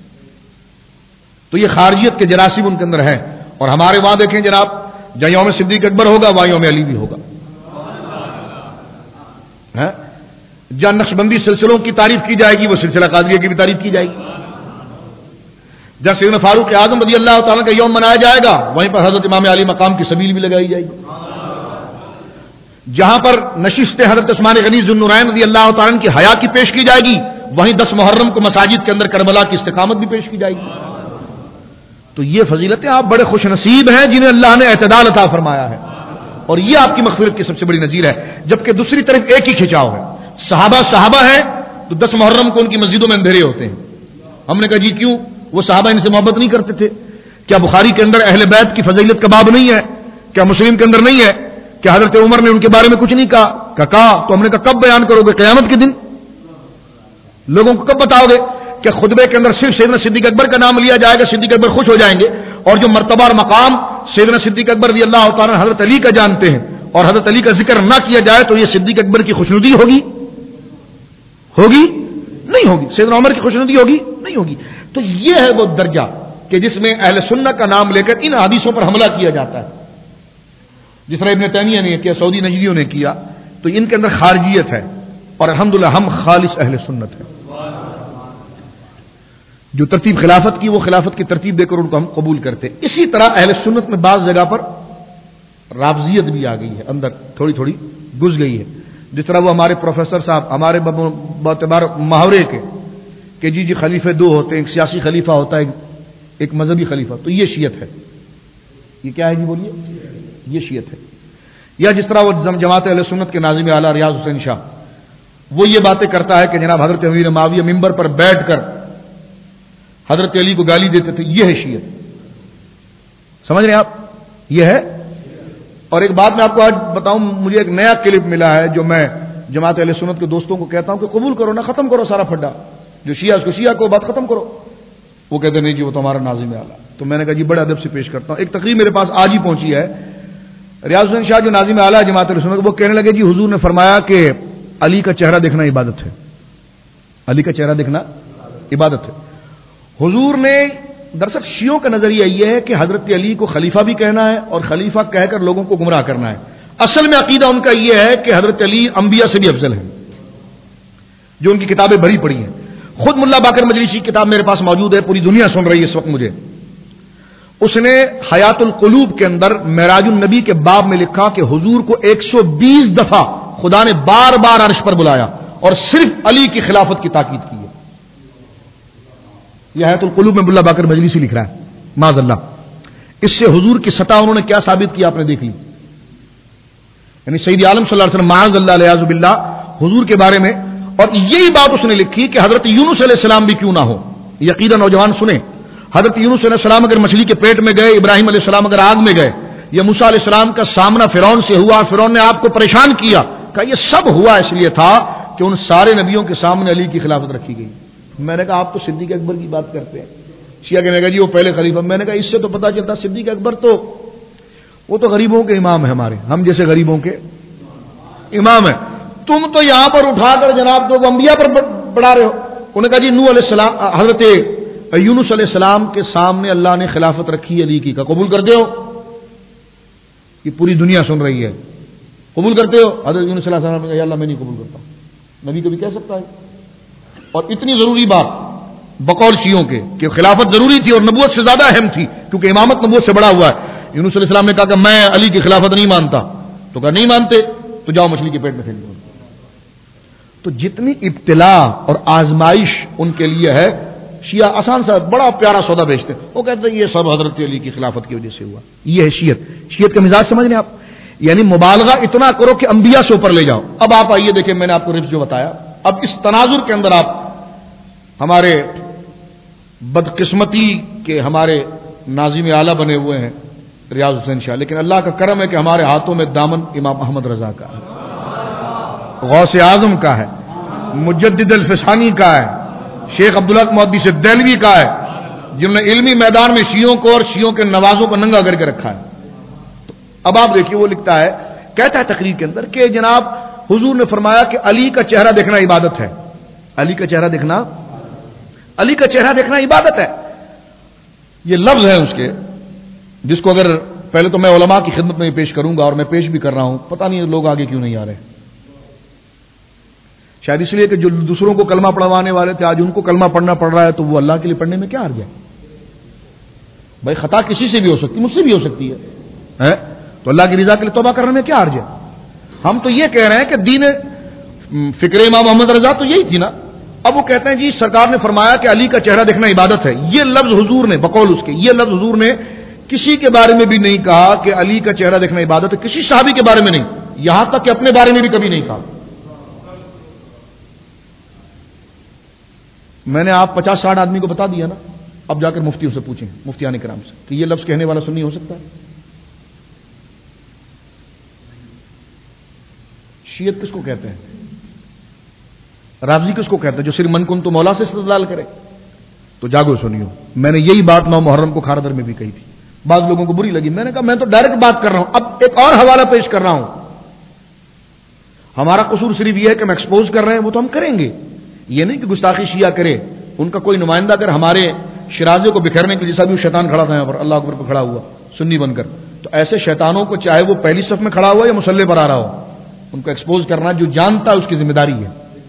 تو یہ خارجیت کے جراثیم ان کے اندر ہے. اور ہمارے وہاں دیکھیں جناب، جہاں یوم صدیق اکبر ہوگا وہاں یوم علی بھی ہوگا. جہاں نقشبندی سلسلوں کی تعریف کی جائے گی وہ سلسلہ قادریہ کی بھی تعریف کی جائے گی. جہاں سیدنا فاروق اعظم رضی اللہ تعالیٰ کا یوم منایا جائے گا وہیں پر حضرت امام علی مقام کی سبیل بھی لگائی جائے گی. جہاں پر نشست حضرت عثمان غنی ذو النورین رضی اللہ تعالیٰ کی حیا کی پیش کی جائے گی وہیں 10 محرم کو مساجد کے اندر کربلا کی استقامت بھی پیش کی جائے گی. تو یہ فضیلتیں آپ بڑے خوش نصیب ہیں جنہیں اللہ نے اعتدال عطا فرمایا ہے، اور یہ آپ کی مغفرت کی سب سے بڑی نظیر ہے. جبکہ دوسری طرف ایک ہی کھچاؤ ہے، صحابہ ہیں تو 10 محرم کو ان کی مسجدوں میں اندھیرے ہوتے ہیں. ہم نے کہا جی کیوں؟ وہ صحابہ ان سے محبت نہیں کرتے تھے؟ کیا بخاری کے اندر اہل بیت کی فضیلت کا باب نہیں ہے؟ کیا مسلم کے اندر نہیں ہے؟ کیا حضرت عمر نے ان کے بارے میں کچھ نہیں کہا؟ تو ہم نے کہا کب بیان کرو گے؟ قیامت کے دن لوگوں کو کب بتاؤ گے؟ کہ خطبے کے اندر صرف سیدنا صدیق اکبر کا نام لیا جائے گا، صدیق اکبر خوش ہو جائیں گے، اور جو مرتبہ اور مقام سیدنا صدیق اکبر رضی اللہ تعالیٰ حضرت علی کا جانتے ہیں اور حضرت علی کا ذکر نہ کیا جائے تو یہ صدیق اکبر کی خوشنودی ہوگی نہیں ہوگی. سیدنا عمر کی خوشنودی ہوگی نہیں ہوگی. تو یہ ہے وہ درجہ کہ جس میں اہل سنہ کا نام لے کر ان حدیثوں پر حملہ کیا جاتا ہے، جس طرح ابن تیمیہ نے کیا، سعودی نجدیوں نے کیا، تو ان کے اندر خارجیت ہے، اور الحمدللہ ہم خالص اہل سنت ہیں. جو ترتیب خلافت کی وہ خلافت کی ترتیب دے کر ان کو ہم قبول کرتے. اسی طرح اہل سنت میں بعض جگہ پر رافضیت بھی آ گئی ہے، اندر تھوڑی تھوڑی گھس گئی ہے. جس طرح وہ ہمارے پروفیسر صاحب ہمارے باعتبار محاورے کے کہ جی خلیفے دو ہوتے ہیں، ایک سیاسی خلیفہ ہوتا ہے، ایک مذہبی خلیفہ، تو یہ شیعت ہے. یہ کیا ہے جی بولیے؟ یہ شیعت ہے. یا جس طرح وہ جماعت اہل سنت کے ناظم اعلیٰ ریاض حسین شاہ وہ یہ باتیں کرتا ہے کہ جناب حضرت امیر معاویہ ممبر پر بیٹھ کر حضرت علی کو گالی دیتے تھے. یہ ہے شیعت. سمجھ رہے ہیں آپ؟ یہ ہے. اور ایک بات میں آپ کو آج بتاؤں، مجھے ایک نیا کلپ ملا ہے جو میں جماعت اہل سنت کے دوستوں کو کہتا ہوں کہ قبول کرو نا، ختم کرو سارا پھڈا. جو شیعہ اس کو شیعہ کو بات ختم کرو. وہ کہتے نہیں جی وہ تو ہمارا ناظم اعلیٰ. تو میں نے کہا جی بڑے ادب سے پیش کرتا ہوں. ایک تقریر میرے پاس آج ہی پہنچی ہے. ریاض حسین شاہ جو ناظم اعلیٰ جماعت اہل سنت، وہ کہنے لگے جی حضور نے فرمایا کہ علی کا چہرہ دیکھنا عبادت ہے. علی کا چہرہ دیکھنا عبادت ہے. حضور نے دراصل شیعوں کا نظریہ یہ ہے کہ حضرت علی کو خلیفہ بھی کہنا ہے اور خلیفہ کہہ کر لوگوں کو گمراہ کرنا ہے. اصل میں عقیدہ ان کا یہ ہے کہ حضرت علی انبیاء سے بھی افضل ہیں، جو ان کی کتابیں بھری پڑی ہیں. خود ملا باقر مجلسی کی کتاب میرے پاس موجود ہے، پوری دنیا سن رہی ہے اس وقت مجھے. اس نے حیات القلوب کے اندر معراج النبی کے باب میں لکھا کہ حضور کو 120 دفعہ خدا نے بار بار عرش پر بلایا اور صرف علی کی خلافت کی تاکید کی ہے. یہ حیات القلوب میں ملا باقر مجلسی لکھ رہا ہے. معاذ اللہ. اس سے حضور کی سطح انہوں نے کیا ثابت کیا آپ نے دیکھ لی. یعنی سید عالم صلی اللہ علیہ وسلم معاذ اللہ علیہ باللہ حضور کے بارے میں، اور یہی بات اس نے لکھی کہ حضرت یونس علیہ السلام بھی کیوں نہ ہو. یقینا نوجوان سنیں، حضرت یونس علیہ السلام اگر مچھلی کے پیٹ میں گئے، ابراہیم علیہ السلام اگر آگ میں گئے، یا موسیٰ علیہ السلام کا سامنا فرعون سے ہوا، فرعون نے آپ کو پریشان کیا، کہ یہ سب ہوا اس لیے تھا کہ ان سارے نبیوں کے سامنے علی کی خلافت رکھی گئی. میں نے کہا آپ تو صدیق اکبر کی بات کرتے ہیں. شیعہ کہنے لگا جی وہ پہلے خلیفہ. میں نے کہا اس سے تو پتہ چلتا صدیق اکبر تو وہ تو غریبوں کے امام ہیں، ہمارے ہم جیسے غریبوں کے امام ہیں. تم تو یہاں پر اٹھا کر جناب تو انبیاء پر بڑھا رہے ہو. انہوں نے کہا جی نوح علیہ السلام، حضرت یونس علیہ السلام کے سامنے اللہ نے خلافت رکھی علی کی، کا قبول کرتے ہو؟ یہ پوری دنیا سن رہی ہے. قبول کرتے ہو؟ حضرت یونس علیہ السلام نے کہا یا اللہ میں نہیں قبول کرتا. نبی کبھی کہہ سکتا ہے؟ اور اتنی ضروری بات بقول شیعوں کے کہ خلافت ضروری تھی اور نبوت سے زیادہ اہم تھی، کیونکہ امامت نبوت سے بڑا ہوا ہے. یونس علیہ السلام نے کہا کہ میں علی کی خلافت نہیں مانتا. تو کہا نہیں مانتے تو جاؤ مچھلی کے پیٹ میں پھینک دو. تو جتنی ابتلا اور آزمائش ان کے لیے ہے، شیعہ آسان سا بڑا پیارا سودا بیچتے ہیں. وہ کہتے ہیں یہ سب حضرت علی کی خلافت کی وجہ سے ہوا. یہ ہے شیعت. شیعت کا مزاج سمجھ لیں آپ، یعنی مبالغہ اتنا کرو کہ انبیاء سے اوپر لے جاؤ. اب آپ آئیے دیکھیں، میں نے آپ کو رفظ جو بتایا، اب اس تناظر کے اندر آپ ہمارے بدقسمتی کے ہمارے ناظم اعلیٰ بنے ہوئے ہیں ریاض حسین شاہ، لیکن اللہ کا کرم ہے کہ ہمارے ہاتھوں میں دامن امام احمد رضا کا ہے، غوث اعظم کا ہے، مجدد الفسانی کا ہے، شیخ عبداللہ محدث دہلوی کا ہے، جنہوں نے علمی میدان میں شیعوں کو اور شیعوں کے نوازوں کو ننگا کر کے رکھا ہے. تو اب آپ دیکھیے وہ لکھتا ہے، کہتا ہے تقریر کے اندر کہ جناب حضور نے فرمایا کہ علی کا چہرہ دیکھنا عبادت ہے. علی کا چہرہ دیکھنا، علی کا چہرہ دیکھنا عبادت ہے. یہ لفظ ہے اس کے، جس کو اگر پہلے تو میں علماء کی خدمت میں پیش کروں گا، اور میں پیش بھی کر رہا ہوں، پتہ نہیں لوگ آگے کیوں نہیں آ رہے. شاید اس لیے کہ جو دوسروں کو کلمہ پڑھوانے والے تھے آج ان کو کلمہ پڑھنا پڑ رہا ہے، تو وہ اللہ کے لیے پڑھنے میں کیا حرج ہے؟ بھائی خطا کسی سے بھی ہو سکتی، مجھ سے بھی ہو سکتی ہے، تو اللہ کی رضا کے لیے توبہ کرنے میں کیا حرج ہے؟ ہم تو یہ کہہ رہے ہیں کہ دین فکر امام محمد رضا تو یہی تھی نا. اب وہ کہتے ہیں جی سرکار نے فرمایا کہ علی کا چہرہ دیکھنا عبادت ہے. یہ لفظ حضور نے بقول اس کے، یہ لفظ حضور نے کسی کے بارے میں بھی نہیں کہا کہ علی کا چہرہ دیکھنا عبادت ہے. کسی صحابی کے بارے میں نہیں، یہاں تک کہ اپنے بارے میں بھی کبھی نہیں کہا. میں نے آپ 50-60 آدمی کو بتا دیا نا. اب جا کر مفتیوں سے پوچھیں، مفتیان کرام سے، کہ یہ لفظ کہنے والا سنی ہو سکتا ہے؟ شیعت کس کو کہتے ہیں؟ رافضی کس کو کہتے ہیں؟ جو صرف من کن تو مولا سے استدلال کرے. تو جاگو سنیو، میں نے یہی بات نو محرم کو کھاردر میں بھی کہی تھی. بعض لوگوں کو بری لگی. میں نے کہا میں تو ڈائریکٹ بات کر رہا ہوں. اب ایک اور حوالہ پیش کر رہا ہوں. ہمارا قصور صرف یہ ہے کہ ہم ایکسپوز کر رہے ہیں، وہ تو ہم کریں گے. یہ نہیں کہ گستاخی شیعہ کرے، ان کا کوئی نمائندہ اگر ہمارے شرازے کو بکھیرنے کے جیسا بھی شیطان کھڑا تھا یہاں پر اللہ اکبر پہ کھڑا ہوا سنی بن کر، تو ایسے شیطانوں کو چاہے وہ پہلی صف میں کھڑا ہوا یا مصلی پر آ رہا ہو، ان کو ایکسپوز کرنا جو جانتا ہے اس کی ذمہ داری ہے.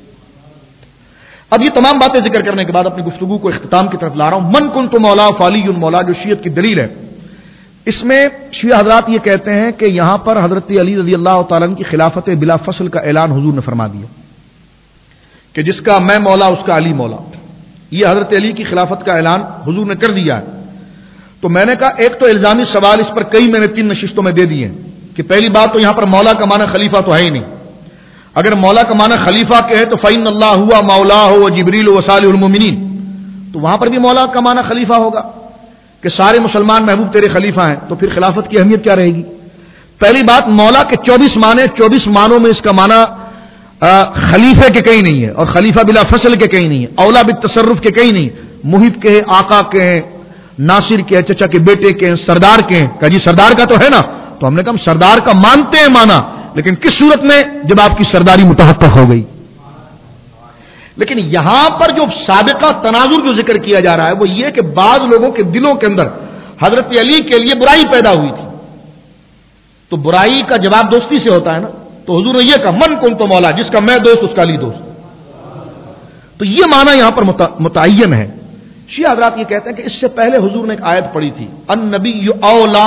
اب یہ تمام باتیں ذکر کرنے کے بعد اپنی گفتگو کو اختتام کی طرف لا رہا ہوں. من کنت مولا فعلی مولا، جو شیعت کی دلیل ہے، اس میں شیعہ حضرات یہ کہتے ہیں کہ یہاں پر حضرت علی رضی اللہ تعالیٰ عنہ کی خلافت بلا فصل کا اعلان حضور نے فرما دیا کہ جس کا میں مولا اس کا علی مولا. یہ حضرت علی کی خلافت کا اعلان حضور نے کر دیا ہے. تو میں نے کہا ایک تو الزامی سوال اس پر کئی میں نے 3 نشستوں میں دے دیے ہیں کہ پہلی بات تو یہاں پر مولا کا معنی خلیفہ تو ہے ہی نہیں. اگر مولا کا معنی خلیفہ کے ہے تو فإن اللہ ہوا مولا ہو جبریل و صالح المؤمنین، تو وہاں پر بھی مولا کا معنی خلیفہ ہوگا کہ سارے مسلمان محبوب تیرے خلیفہ ہیں، تو پھر خلافت کی اہمیت کیا رہے گی؟ پہلی بات، مولا کے 24 معنی، 24 معنوں میں اس کا معنی خلیفے کے کہیں نہیں ہے، اور خلیفہ بلا فصل کے کہیں نہیں ہے، اولا بالتصرف کے کہیں نہیں، محب کے ہیں، آقا کے ہیں، ناصر کے ہیں، چچا کے بیٹے کے ہیں، سردار کے ہیں. کہا جی سردار کا تو ہے نا، تو ہم نے کہا سردار کا مانتے ہیں مانا، لیکن کس صورت میں؟ جب آپ کی سرداری متحقق ہو گئی. لیکن یہاں پر جو سابقہ تناظر جو ذکر کیا جا رہا ہے وہ یہ کہ بعض لوگوں کے دلوں کے اندر حضرت علی کے لیے برائی پیدا ہوئی تھی، تو برائی کا جواب دوستی سے ہوتا ہے نا. تو حضور نے یہ کہا من کنت مولا، جس کا میں دوست اس کا علی دوست. تو یہ معنی یہاں پر متعین ہے. شیعہ حضرات یہ کہتے ہیں کہ اس سے پہلے حضور نے ایک آیت پڑھی تھی النبی اولا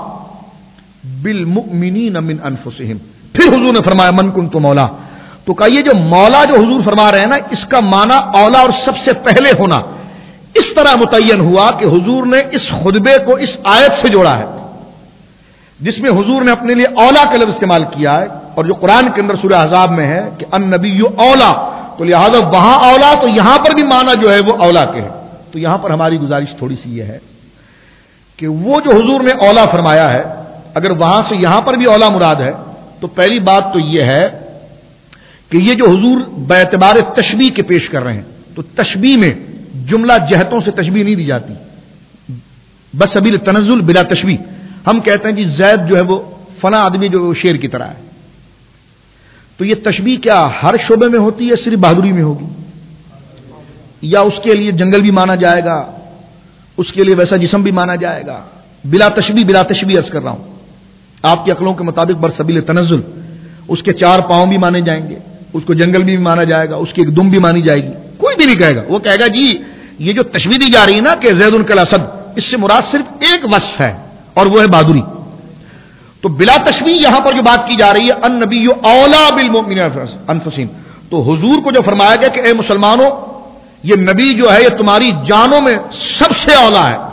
بالمؤمنین من انفسہم، پھر حضور نے فرمایا من کنت مولا. تو کہا یہ جو مولا جو حضور فرما رہے ہیں نا، اس کا معنی اولا اور سب سے پہلے ہونا اس طرح متعین ہوا کہ حضور نے اس خطبے کو اس آیت سے جوڑا ہے جس میں حضور نے اپنے لیے اولا کا لفظ استعمال کیا ہے، اور جو قرآن کے اندر سورہ احزاب میں ہے کہ النبی اولا، تو لہذا وہاں اولا تو یہاں پر بھی معنی جو ہے وہ اولا کے ہے. تو یہاں پر ہماری گزارش تھوڑی سی یہ ہے کہ وہ جو حضور نے اولا فرمایا ہے، اگر وہاں سے یہاں پر بھی اولا مراد ہے تو پہلی بات تو یہ ہے کہ یہ جو حضور باعتبار تشبیہ کے پیش کر رہے ہیں، تو تشبیہ میں جملہ جہتوں سے تشبیہ نہیں دی جاتی، بس سبیل تنزل بلا تشبیہ. ہم کہتے ہیں جی زید جو ہے وہ فلاں آدمی جو شیر کی طرح ہے، تو یہ تشبیہ کیا ہر شعبے میں ہوتی ہے، صرف بہادری میں ہوگی؟ یا اس کے لیے جنگل بھی مانا جائے گا، اس کے لیے ویسا جسم بھی مانا جائے گا؟ بلا تشبیہ عرض کر رہا ہوں. آپ کی عقلوں کے مطابق برسبیل تنزل اس کے 4 پاؤں بھی مانے جائیں گے، اس کو جنگل بھی مانا جائے گا، اس کی ایک دم بھی مانی جائے گی. کوئی بھی نہیں کہے گا، وہ کہے گا جی یہ جو تشبیہ دی جا رہی ہے نا کہ زید کالاسد، اس سے مراد صرف ایک وصف ہے اور وہ ہے بہادری. تو بلا تشبیہ یہاں پر جو بات کی جا رہی ہے النبی اولا بالمؤمنین انفسہم، تو حضور کو جو فرمایا گیا کہ اے مسلمانوں یہ نبی جو ہے یہ تمہاری جانوں میں سب سے اولا ہے.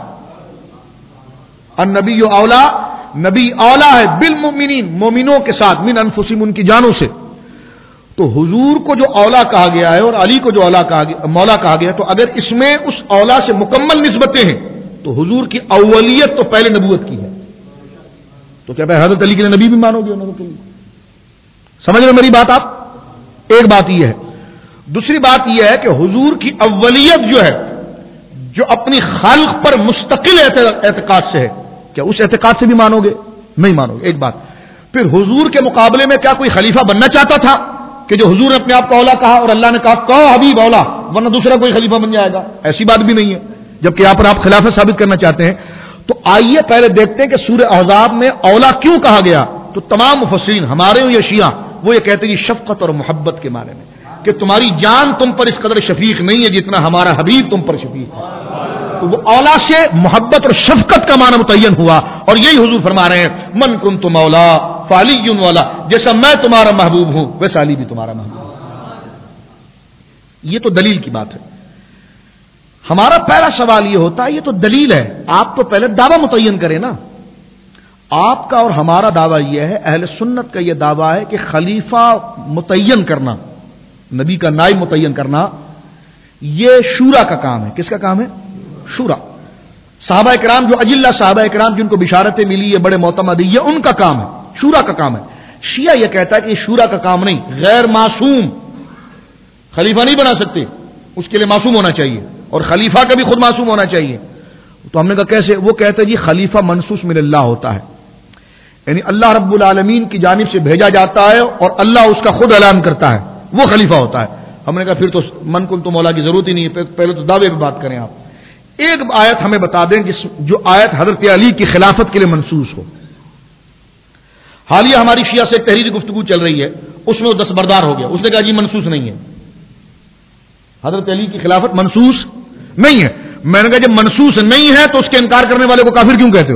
النبی اولا، نبی اولا ہے بالمؤمنین، مومنوں کے ساتھ، من انفسہم ان کی جانوں سے. تو حضور کو جو اولا کہا گیا ہے اور علی کو جو اولا کہا گیا، مولا کہا گیا، تو اگر اس میں اس اولا سے مکمل نسبتیں ہیں تو حضور کی اولیت تو پہلے نبوت کی ہے. تو کیا بھائی حضرت علی کے لیے نبی بھی مانو گے انہوں کے لیے؟ سمجھ رہے میری بات آپ؟ ایک بات یہ ہے. دوسری بات یہ ہے کہ حضور کی اولیت جو ہے جو اپنی خلق پر مستقل اعتقاد سے ہے، کیا اس اعتقاد سے بھی مانو گے؟ نہیں مانو گے. ایک بات. پھر حضور کے مقابلے میں کیا کوئی خلیفہ بننا چاہتا تھا کہ جو حضور نے اپنے آپ کو اولا کہا اور اللہ نے کہا کہو حبیب اولا ورنہ دوسرا کوئی خلیفہ بن جائے گا؟ ایسی بات بھی نہیں ہے، جبکہ یہاں پر آپ خلافت ثابت کرنا چاہتے ہیں. تو آئیے پہلے دیکھتے ہیں کہ سورہ احزاب میں اولا کیوں کہا گیا. تو تمام مفسرین ہمارے یا شیعہ وہ یہ کہتے ہیں شفقت اور محبت کے معنی میں کہ تمہاری جان تم پر اس قدر شفیق نہیں ہے جتنا ہمارا حبیب تم پر شفیق ہے. تو وہ اولا سے محبت اور شفقت کا معنی متعین ہوا، اور یہی حضور فرما رہے ہیں من کنت مولا فعلی والا، جیسا میں تمہارا محبوب ہوں ویسا علی بھی تمہارا محبوب. یہ تو دلیل کی بات ہے. ہمارا پہلا سوال یہ ہوتا ہے یہ تو دلیل ہے، آپ تو پہلے دعویٰ متعین کریں نا. آپ کا اور ہمارا دعویٰ یہ ہے، اہل سنت کا یہ دعویٰ ہے کہ خلیفہ متعین کرنا، نبی کا نائب متعین کرنا، یہ شورا کا کام ہے. کس کا کام ہے؟ شورا. صحابہ کرام جو اجلہ صحابہ کرام جن کو بشارتیں ملی ہے، بڑے معتمد، یہ ان کا کام ہے، شورا کا کام ہے. شیعہ یہ کہتا ہے کہ یہ شورا کا کام نہیں، غیر معصوم خلیفہ نہیں بنا سکتے، اس کے لیے معصوم ہونا چاہیے، اور خلیفہ کا بھی خود معصوم ہونا چاہیے. تو ہم نے کہا کیسے؟ وہ کہتے ہیں جی خلیفہ منصوص من اللہ ہوتا ہے، یعنی اللہ رب العالمین کی جانب سے بھیجا جاتا ہے اور اللہ اس کا خود اعلان کرتا ہے، وہ خلیفہ ہوتا ہے. ہم نے کہا پھر تو من کنت مولا کی ضرورت ہی نہیں ہے، پہلے تو دعوے پہ بات کریں آپ. ایک آیت ہمیں بتا دیں جو آیت حضرت علی کی خلافت کے لیے منصوص ہو. حالیہ ہماری شیعہ سے ایک تحریری گفتگو چل رہی ہے، اس میں وہ دستبردار ہو گیا. اس نے کہا جی منسوخ نہیں ہے, حضرت علی کی خلافت منسوخ نہیں ہے. میں نے کہا جب منسوخ نہیں ہے تو اس کے انکار کرنے والے کو کافر کیوں کہتے ہو؟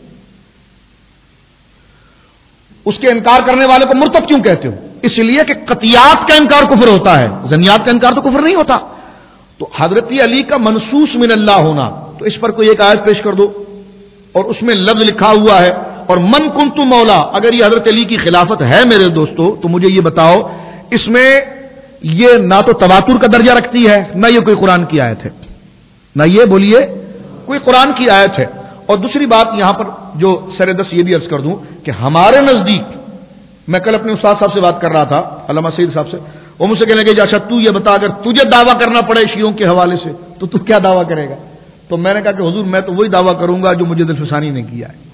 اس کے انکار کرنے والے کو مرتد کیوں کہتے ہو؟ اس لیے کہ قطعیات کا انکار کفر ہوتا ہے, زنیات کا انکار تو کفر نہیں ہوتا. تو حضرت علی کا منسوخ من اللہ ہونا, تو اس پر کوئی ایک آیت پیش کر دو اور اس میں لفظ لکھا ہوا ہے اور من کنت مولا. اگر یہ حضرت علی کی خلافت ہے میرے دوستو تو مجھے یہ بتاؤ اس میں یہ نہ تو تواتر کا درجہ رکھتی ہے, نہ یہ کوئی قرآن کی آیت ہے, نہ یہ بولیے کوئی قرآن کی آیت ہے. اور دوسری بات یہاں پر جو سر دس یہ بھی عرض کر دوں کہ ہمارے نزدیک, میں کل اپنے استاد صاحب سے بات کر رہا تھا, علامہ سعید صاحب سے, وہ مجھ سے کہنے لگے اچھا تو یہ بتا اگر تجھے دعویٰ کرنا پڑے شیعوں کے حوالے سے تو کیا دعویٰ کرے گا؟ تو میں نے کہا کہ حضور میں تو وہی دعویٰ کروں گا جو مجھے دل فسانی نے کیا ہے,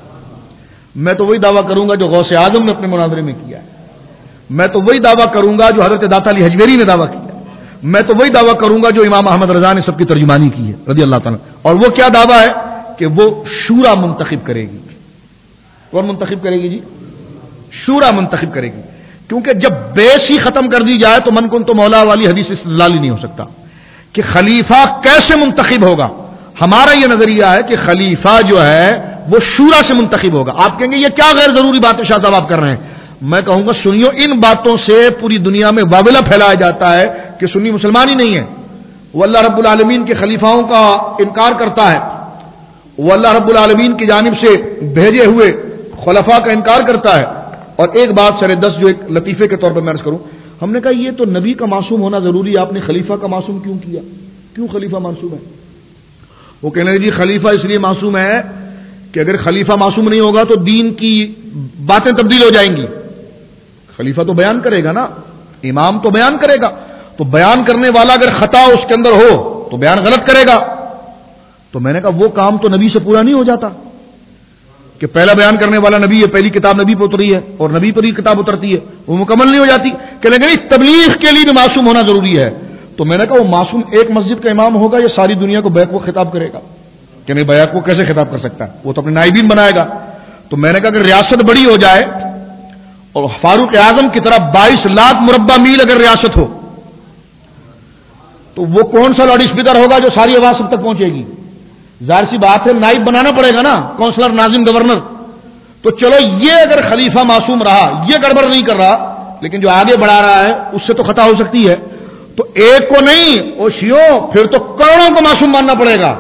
میں تو وہی دعویٰ کروں گا جو غوث اعظم نے اپنے مناظرے میں کیا ہے, میں تو وہی دعویٰ کروں گا جو حضرت داتا علی حجویری نے دعویٰ کیا ہے, میں تو وہی دعویٰ کروں گا جو امام احمد رضا نے سب کی ترجمانی کی ہے رضی اللہ تعالیٰ. اور وہ کیا دعویٰ ہے کہ وہ شورا منتخب کرے گی. کون منتخب کرے گی جی؟ شورا منتخب کرے گی. کیونکہ جب بیس ہی ختم کر دی جائے تو من کن تو مولا والی حدیث استدلال ہی نہیں ہو سکتا کہ خلیفہ کیسے منتخب ہوگا. ہمارا یہ نظریہ ہے کہ خلیفہ جو ہے وہ شورا سے منتخب ہوگا. آپ کہیں گے یہ کیا غیر ضروری بات ہے شاہ صاحب آپ کر رہے ہیں؟ میں کہوں گا سنیو, ان باتوں سے پوری دنیا میں واویلا پھیلایا جاتا ہے کہ سنی مسلمان ہی نہیں ہے, وہ اللہ رب العالمین کے خلیفاؤں کا انکار کرتا ہے, وہ اللہ رب العالمین کی جانب سے بھیجے ہوئے خلفاء کا انکار کرتا ہے. اور ایک بات سر دس جو ایک لطیفے کے طور پر میں عرض کروں, ہم نے کہا یہ تو نبی کا معصوم ہونا ضروری ہے, آپ نے خلیفہ کا معصوم کیوں کیا؟ کیوں خلیفہ معصوم ہے؟ وہ کہنے لگے جی خلیفہ اس لیے معصوم ہے کہ اگر خلیفہ معصوم نہیں ہوگا تو دین کی باتیں تبدیل ہو جائیں گی. خلیفہ تو بیان کرے گا نا, امام تو بیان کرے گا, تو بیان کرنے والا اگر خطا اس کے اندر ہو تو بیان غلط کرے گا. تو میں نے کہا وہ کام تو نبی سے پورا نہیں ہو جاتا کہ پہلا بیان کرنے والا نبی ہے, پہلی کتاب نبی پہ اتری ہے اور نبی پر ہی کتاب اترتی ہے, وہ مکمل نہیں ہو جاتی. کہ لیکن تبلیغ کے لیے بھی معصوم ہونا ضروری ہے. تو میں نے کہا وہ معصوم ایک مسجد کا امام ہوگا یا ساری دنیا کو بیک وہ خطاب کرے گا؟ کہ نہیں بیک وہ کیسے خطاب کر سکتا ہے, وہ تو اپنے نائبین بنائے گا. تو میں نے کہا اگر ریاست بڑی ہو جائے اور فاروق اعظم کی طرح 22 لاکھ مربع میل اگر ریاست ہو تو وہ کون سا لاؤڈ اسپیکر ہوگا جو ساری آواز سب تک پہنچے گی؟ ظاہر سی بات ہے نائب بنانا پڑے گا نا, کونسلر, ناظم, گورنر. تو چلو یہ اگر خلیفہ معصوم رہا, یہ گڑبڑ نہیں کر رہا, لیکن جو آگے بڑھا رہا ہے اس سے تو خطا ہو سکتی ہے. تو ایک کو نہیں او شیو, پھر تو کروڑوں کو معصوم ماننا پڑے گا.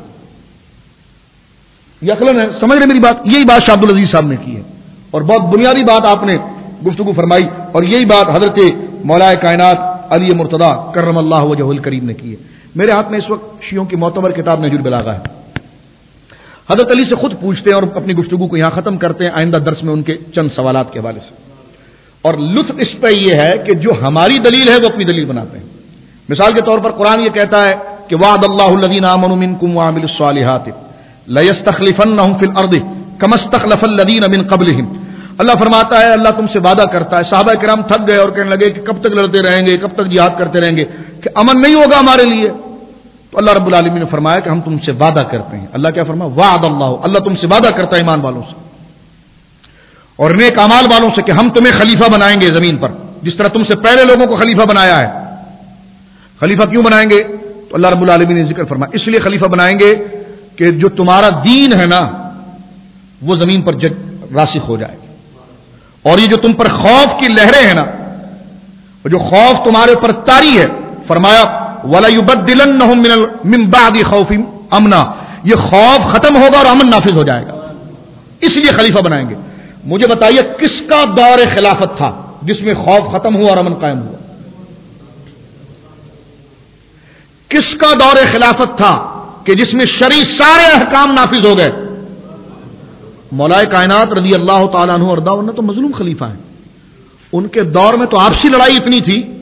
یہ عقل ہے, سمجھ رہے میری بات؟ یہی بات شاہ عبدالعزیز صاحب نے کی ہے اور بہت بنیادی بات آپ نے گفتگو فرمائی, اور یہی بات حضرت مولا کائنات علی مرتضی کرم اللہ وجہہ الکریم نے کی ہے. میرے ہاتھ میں اس وقت شیعوں کی معتبر کتاب نہج البلاغہ ہے. حضرت علی سے خود پوچھتے ہیں اور اپنی گفتگو کو یہاں ختم کرتے ہیں, آئندہ درس میں ان کے چند سوالات کے حوالے سے. اور لطف اس پہ یہ ہے کہ جو ہماری دلیل ہے وہ اپنی دلیل بناتے ہیں. مثال کے طور پر قرآن یہ کہتا ہے کہ وعد اللہ الذین آمنوا منکم وعملوا الصالحات لیستخلفنہم فی الارض کما استخلف الذین من قبلہم. اللہ فرماتا ہے, اللہ تم سے وعدہ کرتا ہے. صحابہ کرام تھک گئے اور کہنے لگے کہ کب تک لڑتے رہیں گے, کب تک جہاد کرتے رہیں گے, کہ امن نہیں ہوگا ہمارے لیے. تو اللہ رب العالمین نے فرمایا کہ ہم تم سے وعدہ کرتے ہیں. اللہ کیا فرمایا؟ وعد اللہ, اللہ تم سے وعدہ کرتا ہے ایمان والوں سے اور نیک اعمال والوں سے کہ ہم تمہیں خلیفہ بنائیں گے زمین پر, جس طرح تم سے پہلے لوگوں کو خلیفہ بنایا ہے. خلیفہ کیوں بنائیں گے؟ تو اللہ رب العالمین نے ذکر فرمایا اس لیے خلیفہ بنائیں گے کہ جو تمہارا دین ہے نا وہ زمین پر راسخ ہو جائے. اور یہ جو تم پر خوف کی لہریں ہیں نا, جو خوف تمہارے پر طاری ہے, فرمایا وَلَيُبَدِّلَنَّهُم مِّن بَعْدِ خَوْفِهِمْ أَمْنًا, یہ خوف ختم ہوگا اور امن نافذ ہو جائے گا. اس لیے خلیفہ بنائیں گے. مجھے بتائیے کس کا دور خلافت تھا جس میں خوف ختم ہوا اور امن قائم ہوا؟ کس کا دور خلافت تھا کہ جس میں شرعی سارے احکام نافذ ہو گئے؟ مولا کائنات رضی اللہ تعالیٰ عنہ ارضا, انہیں تو مظلوم خلیفہ ہیں. ان کے دور میں تو آپسی لڑائی اتنی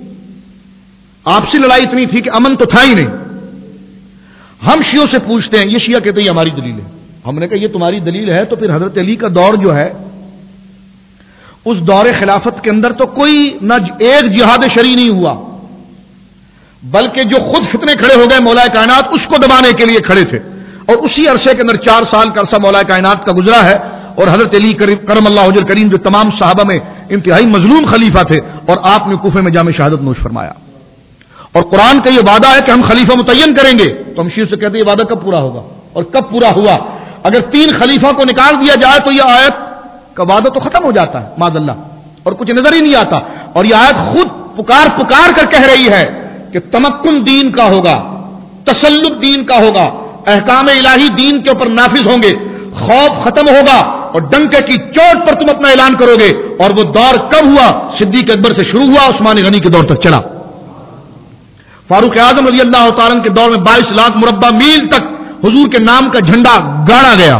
تھی کہ امن تو تھا ہی نہیں. ہم شیعوں سے پوچھتے ہیں, یہ شیعہ کہتے ہیں یہ ہماری دلیل ہے. ہم نے کہا یہ تمہاری دلیل ہے تو پھر حضرت علی کا دور جو ہے اس دور خلافت کے اندر تو کوئی نہ ایک جہاد شرعی نہیں ہوا, بلکہ جو خود فتنے کھڑے ہو گئے مولا کائنات اس کو دبانے کے لیے کھڑے تھے. اور اسی عرصے کے اندر 4 سال کا عرصہ مولا کائنات کا گزرا ہے اور حضرت علی کرم اللہ وجہ کریم جو تمام صحابہ میں انتہائی مظلوم خلیفہ تھے، اور آپ نے کوفے میں جام شہادت نوش فرمایا. اور قرآن کا یہ وعدہ ہے کہ ہم خلیفہ متعین کریں گے، تو ہم شیعوں سے کہتے ہیں یہ وعدہ کب پورا ہوگا اور کب پورا ہوا؟ اگر 3 خلیفہ کو نکال دیا جائے تو یہ آیت کا وعدہ تو ختم ہو جاتا ہے معاذ اللہ، اور کچھ نظر ہی نہیں آتا. اور یہ آیت خود پکار کر کہہ رہی ہے کہ تمکن دین کا ہوگا، تسلط دین کا ہوگا، احکام الہی دین کے اوپر نافذ ہوں گے، خوف ختم ہوگا اور ڈنکے کی چوٹ پر تم اپنا اعلان کرو گے. اور وہ دور کب ہوا؟ صدیق اکبر سے شروع ہوا، عثمان غنی کے دور تک چلا. فاروق اعظم رضی اللہ تعالیٰ عنہ کے دور میں 22 لاکھ مربع میل تک حضور کے نام کا جھنڈا گاڑا گیا.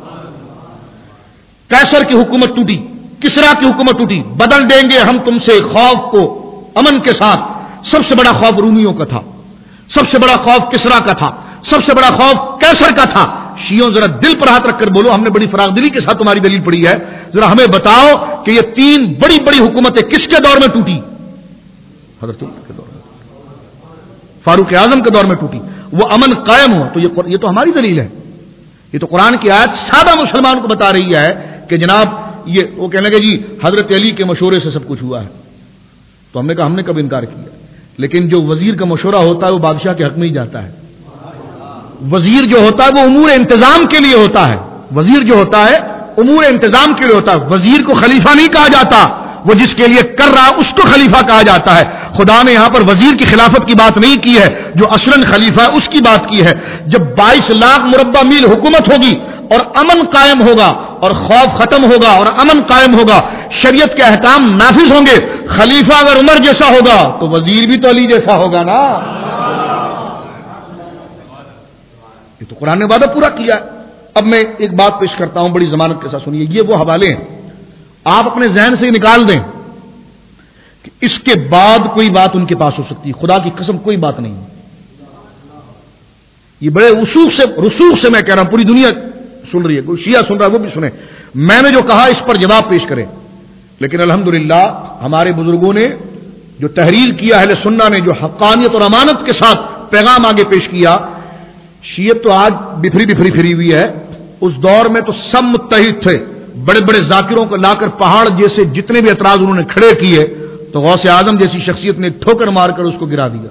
قیصر کی حکومت ٹوٹی، کسرا کی حکومت ٹوٹی. بدل دیں گے ہم تم سے خوف کو امن کے ساتھ. سب سے بڑا خوف رومیوں کا تھا، سب سے بڑا خوف کسرا کا تھا، سب سے بڑا خوف قیصر کا تھا. شیعوں ذرا دل پر ہاتھ رکھ کر بولو، ہم نے بڑی فراغ دلی کے ساتھ تمہاری دلیل پڑھی ہے، ذرا ہمیں بتاؤ کہ یہ 3 بڑی بڑی حکومتیں کس کے دور میں ٹوٹی؟ حضرت عمر کے دور میں، فاروق اعظم کے دور میں ٹوٹی. وہ امن قائم ہوا. تو یہ تو ہماری دلیل ہے، یہ تو قرآن کی آیت سادہ مسلمان کو بتا رہی ہے کہ جناب یہ وہ کہنے لگے جی حضرت علی کے مشورے سے سب کچھ ہوا ہے. تو ہم نے کہا ہم نے کب انکار کیا؟ لیکن جو وزیر کا مشورہ ہوتا ہے وہ بادشاہ کے حق میں ہی جاتا ہے. وزیر جو ہوتا ہے وہ امور انتظام کے لیے ہوتا ہے، وزیر جو ہوتا ہے امور انتظام کے لیے ہوتا ہے. وزیر کو خلیفہ نہیں کہا جاتا، وہ جس کے لیے کر رہا اس کو خلیفہ کہا جاتا ہے. خدا نے یہاں پر وزیر کی خلافت کی بات نہیں کی ہے، جو اصلاً خلیفہ ہے اس کی بات کی ہے. جب 22 لاکھ مربع میل حکومت ہوگی اور امن قائم ہوگا اور خوف ختم ہوگا اور امن قائم ہوگا، شریعت کے احکام نافذ ہوں گے، خلیفہ اگر عمر جیسا ہوگا تو وزیر بھی تو علی جیسا ہوگا نا. یہ تو قرآن نے وعدہ پورا کیا. اب میں ایک بات پیش کرتا ہوں بڑی ضمانت کے ساتھ سنیے. یہ وہ حوالے ہیں آپ اپنے ذہن سے نکال دیں کہ اس کے بعد کوئی بات ان کے پاس ہو سکتی ہے. خدا کی قسم کوئی بات نہیں. یہ بڑے رسوخ سے میں کہہ رہا ہوں، پوری دنیا سن رہی ہے، کوئی شیعہ سن رہا ہے وہ بھی سنے. میں نے جو کہا اس پر جواب پیش کریں. لیکن الحمدللہ ہمارے بزرگوں نے جو تحریر کیا، اہل سنہ نے جو حقانیت اور امانت کے ساتھ پیغام آگے پیش کیا. شیعت تو آج بکھری پھری ہوئی ہے، اس دور میں تو سب متحد تھے. بڑے بڑے ذاکروں کو لا کر پہاڑ جیسے جتنے بھی اعتراض انہوں نے کھڑے کیے تو غوث اعظم جیسی شخصیت نے ٹھوکر مار کر اس کو گرا دیا.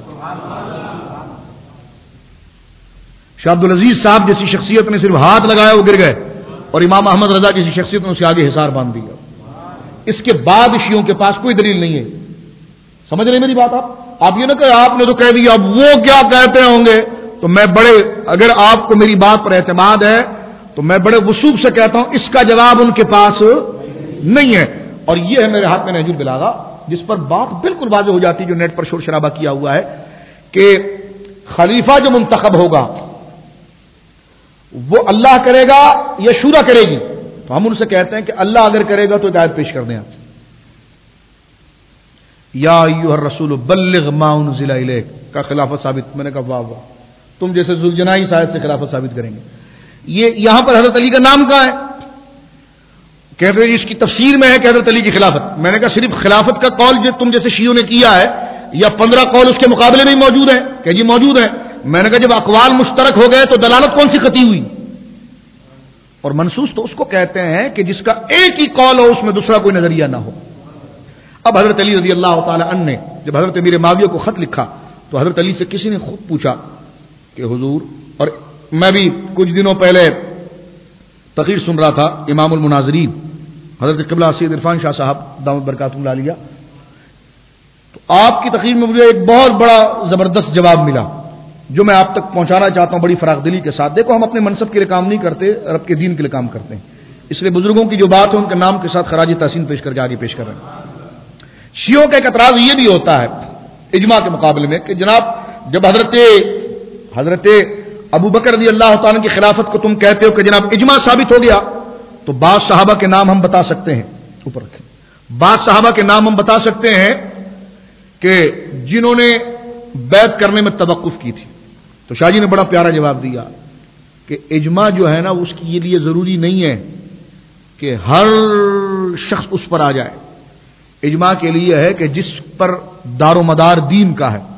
شاہ عبد العزیز صاحب جیسی شخصیت نے صرف ہاتھ لگایا وہ گر گئے، اور امام احمد رضا جیسی شخصیت نے اسے آگے حصار باندھ دیا. اس کے بعد شیعوں کے پاس کوئی دلیل نہیں ہے. سمجھ رہے میری بات؟ آپ یہ نہ کہ آپ نے تو کہہ دیا اب وہ کیا کہتے ہوں گے. تو میں اگر آپ کو میری بات پر اعتماد ہے تو میں بڑے وثوق سے کہتا ہوں اس کا جواب ان کے پاس نہیں ہے. اور یہ ہے میرے ہاتھ میں نہج البلاغہ، جس پر بات بالکل واضح ہو جاتی ہے، جو نیٹ پر شور شرابہ کیا ہوا ہے کہ خلیفہ جو منتخب ہوگا وہ اللہ کرے گا یا شورا کرے گی. تو ہم ان سے کہتے ہیں کہ اللہ اگر کرے گا تو ہدایت پیش کر دیں آپ. یا ایھا الرسول بلغ ما انزل الیک کا خلافت ثابت. میں نے کہا واہ واہ، تم جیسے ذوالجناح شاید سے خلافت ثابت کریں گے. یہ یہاں پر حضرت علی کا نام کہاں ہے؟ کہتے ہیں اس کی تفسیر میں ہے کہ حضرت علی کی خلافت. میں نے کہا صرف خلافت کا قول جو تم جیسے شیعوں نے کیا ہے یا 15 قول اس کے مقابلے میں موجود ہیں؟ کہ جی موجود ہیں. میں نے کہا جب اقوال مشترک ہو گئے تو دلالت کون سی خطی ہوئی؟ اور منسوس تو اس کو کہتے ہیں کہ جس کا ایک ہی قول ہو اس میں دوسرا کوئی نظریہ نہ ہو. اب حضرت علی رضی اللہ تعالی عنہ نے جب حضرت امیر معاویہ کو خط لکھا تو حضرت علی سے کسی نے خود پوچھا کہ حضور، اور میں بھی کچھ دنوں پہلے تقریر سن رہا تھا امام المناظرین حضرت قبلہ سید عرفان شاہ صاحب دامت برکاتہ اللہ علیہ، تو آپ کی تقریر میں مجھے ایک بہت بڑا زبردست جواب ملا جو میں آپ تک پہنچانا چاہتا ہوں بڑی فراغ دلی کے ساتھ. دیکھو ہم اپنے منصب کے لیے کام نہیں کرتے، رب کے دین کے لیے کام کرتے ہیں، اس لیے بزرگوں کی جو بات ہے ان کے نام کے ساتھ خراج تحسین پیش کر کے آگے پیش کر رہے ہیں. شیعوں کا ایک اعتراض یہ بھی ہوتا ہے اجماع کے مقابلے میں کہ جناب جب حضرت ابو بکر رضی اللہ تعالیٰ کی خلافت کو تم کہتے ہو کہ جناب اجماع ثابت ہو گیا، تو بعض صحابہ کے نام ہم بتا سکتے ہیں، اوپر رکھیں، بعض صحابہ کے نام ہم بتا سکتے ہیں کہ جنہوں نے بیعت کرنے میں توقف کی تھی. تو شاہ جی نے بڑا پیارا جواب دیا کہ اجماع جو ہے نا اس کے لیے ضروری نہیں ہے کہ ہر شخص اس پر آ جائے. اجماع کے لیے ہے کہ جس پر دار و مدار دین کا ہے،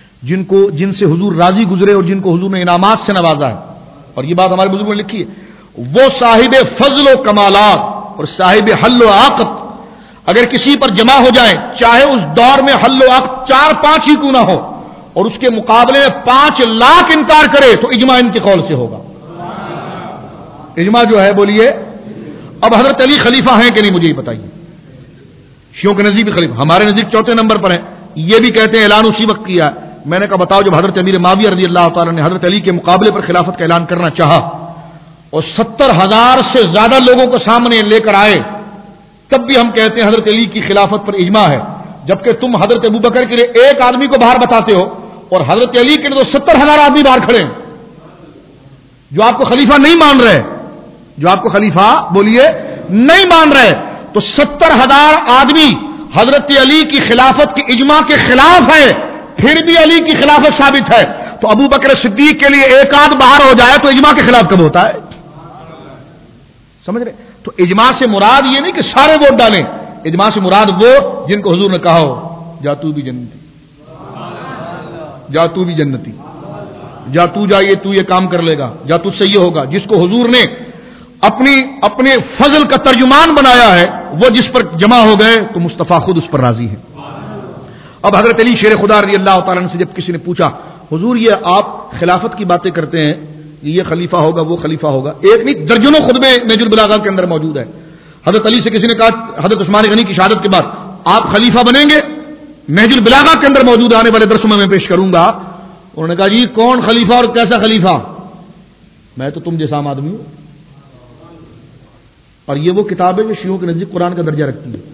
جن سے حضور راضی گزرے اور جن کو حضور نے انعامات سے نوازا ہے، اور یہ بات ہمارے بزرگوں نے لکھی ہے، وہ صاحب فضل و کمالات اور صاحب حل و عقد اگر کسی پر جمع ہو جائیں، چاہے اس دور میں حل و عقد 4-5 ہی کیوں نہ ہو، اور اس کے مقابلے میں 5 لاکھ انکار کرے تو اجماع ان کے قول سے ہوگا۔ اجماع جو ہے بولیے۔ اب حضرت علی خلیفہ ہیں کہ نہیں مجھے یہ بتائیے۔ شیعوں کے نزدیک بھی خلیفہ، ہمارے نزدیک 4 نمبر پر ہیں۔ یہ بھی کہتے ہیں اعلان اسی وقت کیا۔ میں نے کہا بتاؤ، جب حضرت امیر معاویہ رضی اللہ تعالیٰ نے حضرت علی کے مقابلے پر خلافت کا اعلان کرنا چاہا اور 70,000 سے زیادہ لوگوں کو سامنے لے کر آئے، تب بھی ہم کہتے ہیں حضرت علی کی خلافت پر اجماع ہے، جبکہ تم حضرت ابوبکر کے لیے ایک آدمی کو باہر بتاتے ہو اور حضرت علی کے لیے تو 70,000 آدمی باہر کھڑے ہیں جو آپ کو خلیفہ نہیں مان رہے، جو آپ کو خلیفہ بولیے نہیں مان رہے۔ تو 70,000 آدمی حضرت علی کی خلافت کی اجماع کے خلاف ہے، پھر بھی علی کی خلافت ثابت ہے، تو ابو بکر صدیق کے لیے ایک آدھ باہر ہو جائے تو اجماع کے خلاف کب ہوتا ہے؟ سمجھ رہے؟ تو اجماع سے مراد یہ نہیں کہ سارے ووٹ ڈالیں، اجماع سے مراد وہ جن کو حضور نے کہا ہو جا تو بھی جنتی، جا تو بھی جنتی، جا تو جائیے تو یہ کام کر لے گا، جا تجھ سے یہ ہوگا، جس کو حضور نے اپنے فضل کا ترجمان بنایا ہے وہ جس پر جمع ہو گئے تو مصطفیٰ خود اس پر راضی ہے۔ اب حضرت علی شیر خدا رضی اللہ تعالیٰ عنہ سے جب کسی نے پوچھا حضور یہ آپ خلافت کی باتیں کرتے ہیں، یہ خلیفہ ہوگا وہ خلیفہ ہوگا، ایک نہیں درجنوں خطبے نہج البلاغہ کے اندر موجود ہے۔ حضرت علی سے کسی نے کہا حضرت عثمان غنی کی شہادت کے بعد آپ خلیفہ بنیں گے؟ نہج البلاغہ کے اندر موجود آنے والے درسوں میں پیش کروں گا۔ انہوں نے کہا جی کون خلیفہ اور کیسا خلیفہ؟ میں تو تم جیسا عام آدمی ہوں۔ اور یہ وہ کتاب ہے جو شیعوں کے نزدیک قرآن کا درجہ رکھتی ہے۔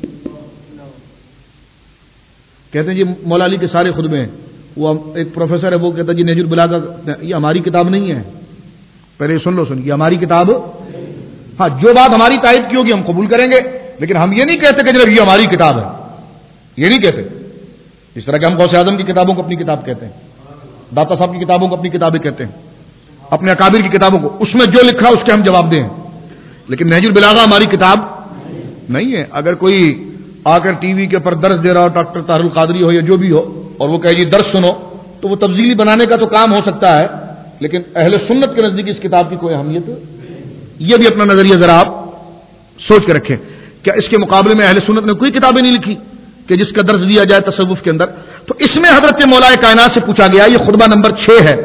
کہتے ہیں جی مولا علی کے سارے خطبے ہیں، وہ ایک پروفیسر ہے وہ کہتا ہے جی نہج البلاغہ یہ ہماری کتاب نہیں ہے۔ پہلے سن لو، یہ ہماری کتاب، ہاں جو بات ہماری تائید کی ہوگی ہم قبول کریں گے، لیکن ہم یہ نہیں کہتے کہ جناب یہ ہماری کتاب ہے، یہ نہیں کہتے۔ اس طرح کہ ہم غوث اعظم کی کتابوں کو اپنی کتاب کہتے ہیں، داتا صاحب کی کتابوں کو اپنی کتابیں کہتے ہیں، اپنے اکابر کی کتابوں کو اس میں جو لکھا اس کے ہم جواب دیں، لیکن نہج البلاغہ ہماری کتاب نہیں ہے۔ اگر کوئی آ کر ٹی وی کے پر درس دے رہا ہو، ڈاکٹر طاہر القادری ہو یا جو بھی ہو، اور وہ کہے جی درس سنو، تو وہ تفضیلی بنانے کا تو کام ہو سکتا ہے، لیکن اہل سنت کے نزدیک اس کتاب کی کوئی اہمیت، یہ بھی اپنا نظریہ ذرا آپ سوچ کے رکھیں۔ کیا اس کے مقابلے میں اہل سنت نے کوئی کتابیں نہیں لکھی کہ جس کا درس دیا جائے تصوف کے اندر؟ تو اس میں حضرت مولا کائنات سے پوچھا گیا، یہ خطبہ نمبر 6 ہے،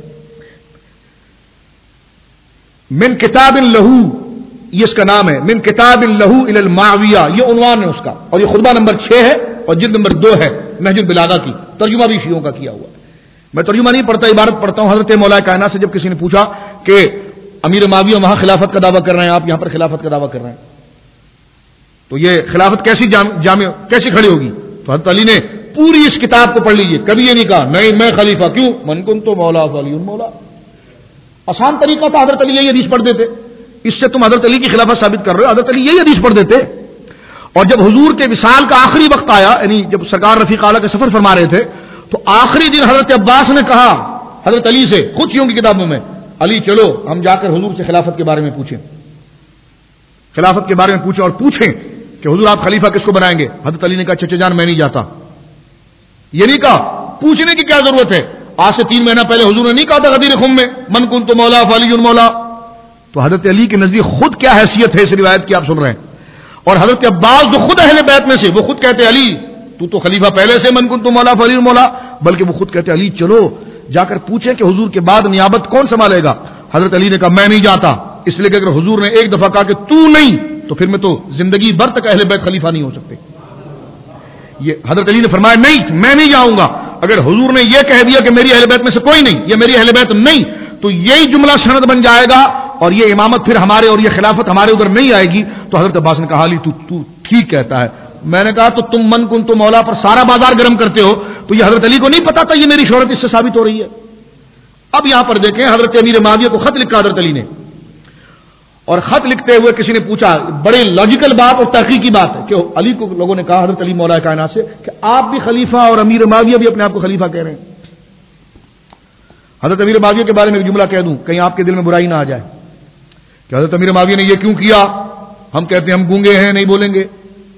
من کتاب لہو، یہ اس کا نام ہے، من کتاب لہو الی المعاویہ، یہ عنوان ہے اس کا، اور یہ خطبہ نمبر 6 ہے اور جلد نمبر 2 ہے نہج البلاغہ کی، ترجمہ بھی شیعوں کا کیا ہوا ہے۔ میں ترجمہ نہیں پڑھتا، عبارت پڑھتا ہوں۔ حضرت مولا کائنات سے جب کسی نے پوچھا کہ امیر معاویہ وہاں خلافت کا دعویٰ کر رہے ہیں، آپ یہاں پر خلافت کا دعویٰ کر رہے ہیں، تو یہ خلافت کیسی جامع کیسی کھڑی ہوگی؟ تو حضرت علی نے پوری اس کتاب کو پڑھ لیجیے، کبھی یہ نہیں کہا نہیں میں خلیفہ، کیوں؟ من کنت مولا فعلی مولا۔ آسان طریقہ تھا، حضرت علی یہی حدیث پڑھ دیتے، اس سے تم حضرت علی کی خلافت ثابت کر رہے ہو، حضرت علی یہی حدیث پڑھ دیتے۔ اور جب حضور کے وصال کا آخری وقت آیا، یعنی جب سرکار رفیق اعلیٰ کے سفر فرما رہے تھے، تو آخری دن حضرت عباس نے کہا حضرت علی سے، خود شیعوں کی کتابوں میں، علی چلو ہم جا کر حضور سے خلافت کے بارے میں پوچھیں، خلافت کے بارے میں پوچھیں اور پوچھیں کہ حضور آپ خلیفہ کس کو بنائیں گے؟ حضرت علی نے کہا چچا جان میں نہیں جاتا۔ یہ نہیں کہا، پوچھنے کی کیا ضرورت ہے؟ آج سے 3 مہینہ پہلے حضور نے نہیں کہا تھا غدیر خم میں من کنت مولا فعلی مولا؟ تو حضرت علی کے نزدیک خود کیا حیثیت ہے اس روایت کی آپ سن رہے ہیں۔ اور حضرت عباس جو خود اہل بیت میں سے، وہ خود کہتے علی تو خلیفہ پہلے سے من کنت مولا فعلی مولا، بلکہ وہ خود کہتے علی چلو جا کر پوچھیں کہ حضور کے بعد نیابت کون سنبھالے گا؟ حضرت علی نے کہا میں نہیں جاتا، اس لیے کہ اگر حضور نے ایک دفعہ کہا کہ تو نہیں، تو پھر میں تو زندگی بھر تک اہل بیت خلیفہ نہیں ہو سکتے۔ یہ حضرت علی نے فرمایا نہیں میں نہیں جاؤں گا، اگر حضور نے یہ کہہ دیا کہ میری اہل بیت میں سے کوئی نہیں، یہ میری اہل بیت نہیں، تو یہی جملہ سند بن جائے گا اور یہ امامت پھر ہمارے اور یہ خلافت ہمارے ادھر نہیں آئے گی۔ تو حضرت عباس نے کہا علی تو ٹھیک کہتا ہے۔ میں نے کہا تو تم من کن تو مولا پر سارا بازار گرم کرتے ہو، تو یہ حضرت علی کو نہیں پتا تھا یہ میری شہرت اس سے ثابت ہو رہی ہے؟ اب یہاں پر دیکھیں حضرت امیر معاویہ کو خط لکھا حضرت علی نے، اور خط لکھتے ہوئے کسی نے پوچھا، بڑے لاجیکل بات اور تحقیقی بات ہے کہ علی کو لوگوں نے کہا حضرت علی مولا کائنات سے کہ آپ بھی خلیفہ اور امیر معاویہ بھی اپنے آپ کو خلیفہ کہہ رہے ہیں۔ حضرت امیر معاویہ کے بارے میں ایک جملہ کہہ دوں کہیں آپ کے دل میں برائی نہ آ جائے کہ حضرت امیر معاویہ نے یہ کیوں کیا؟ ہم کہتے ہیں ہم گونگے ہیں نہیں بولیں گے۔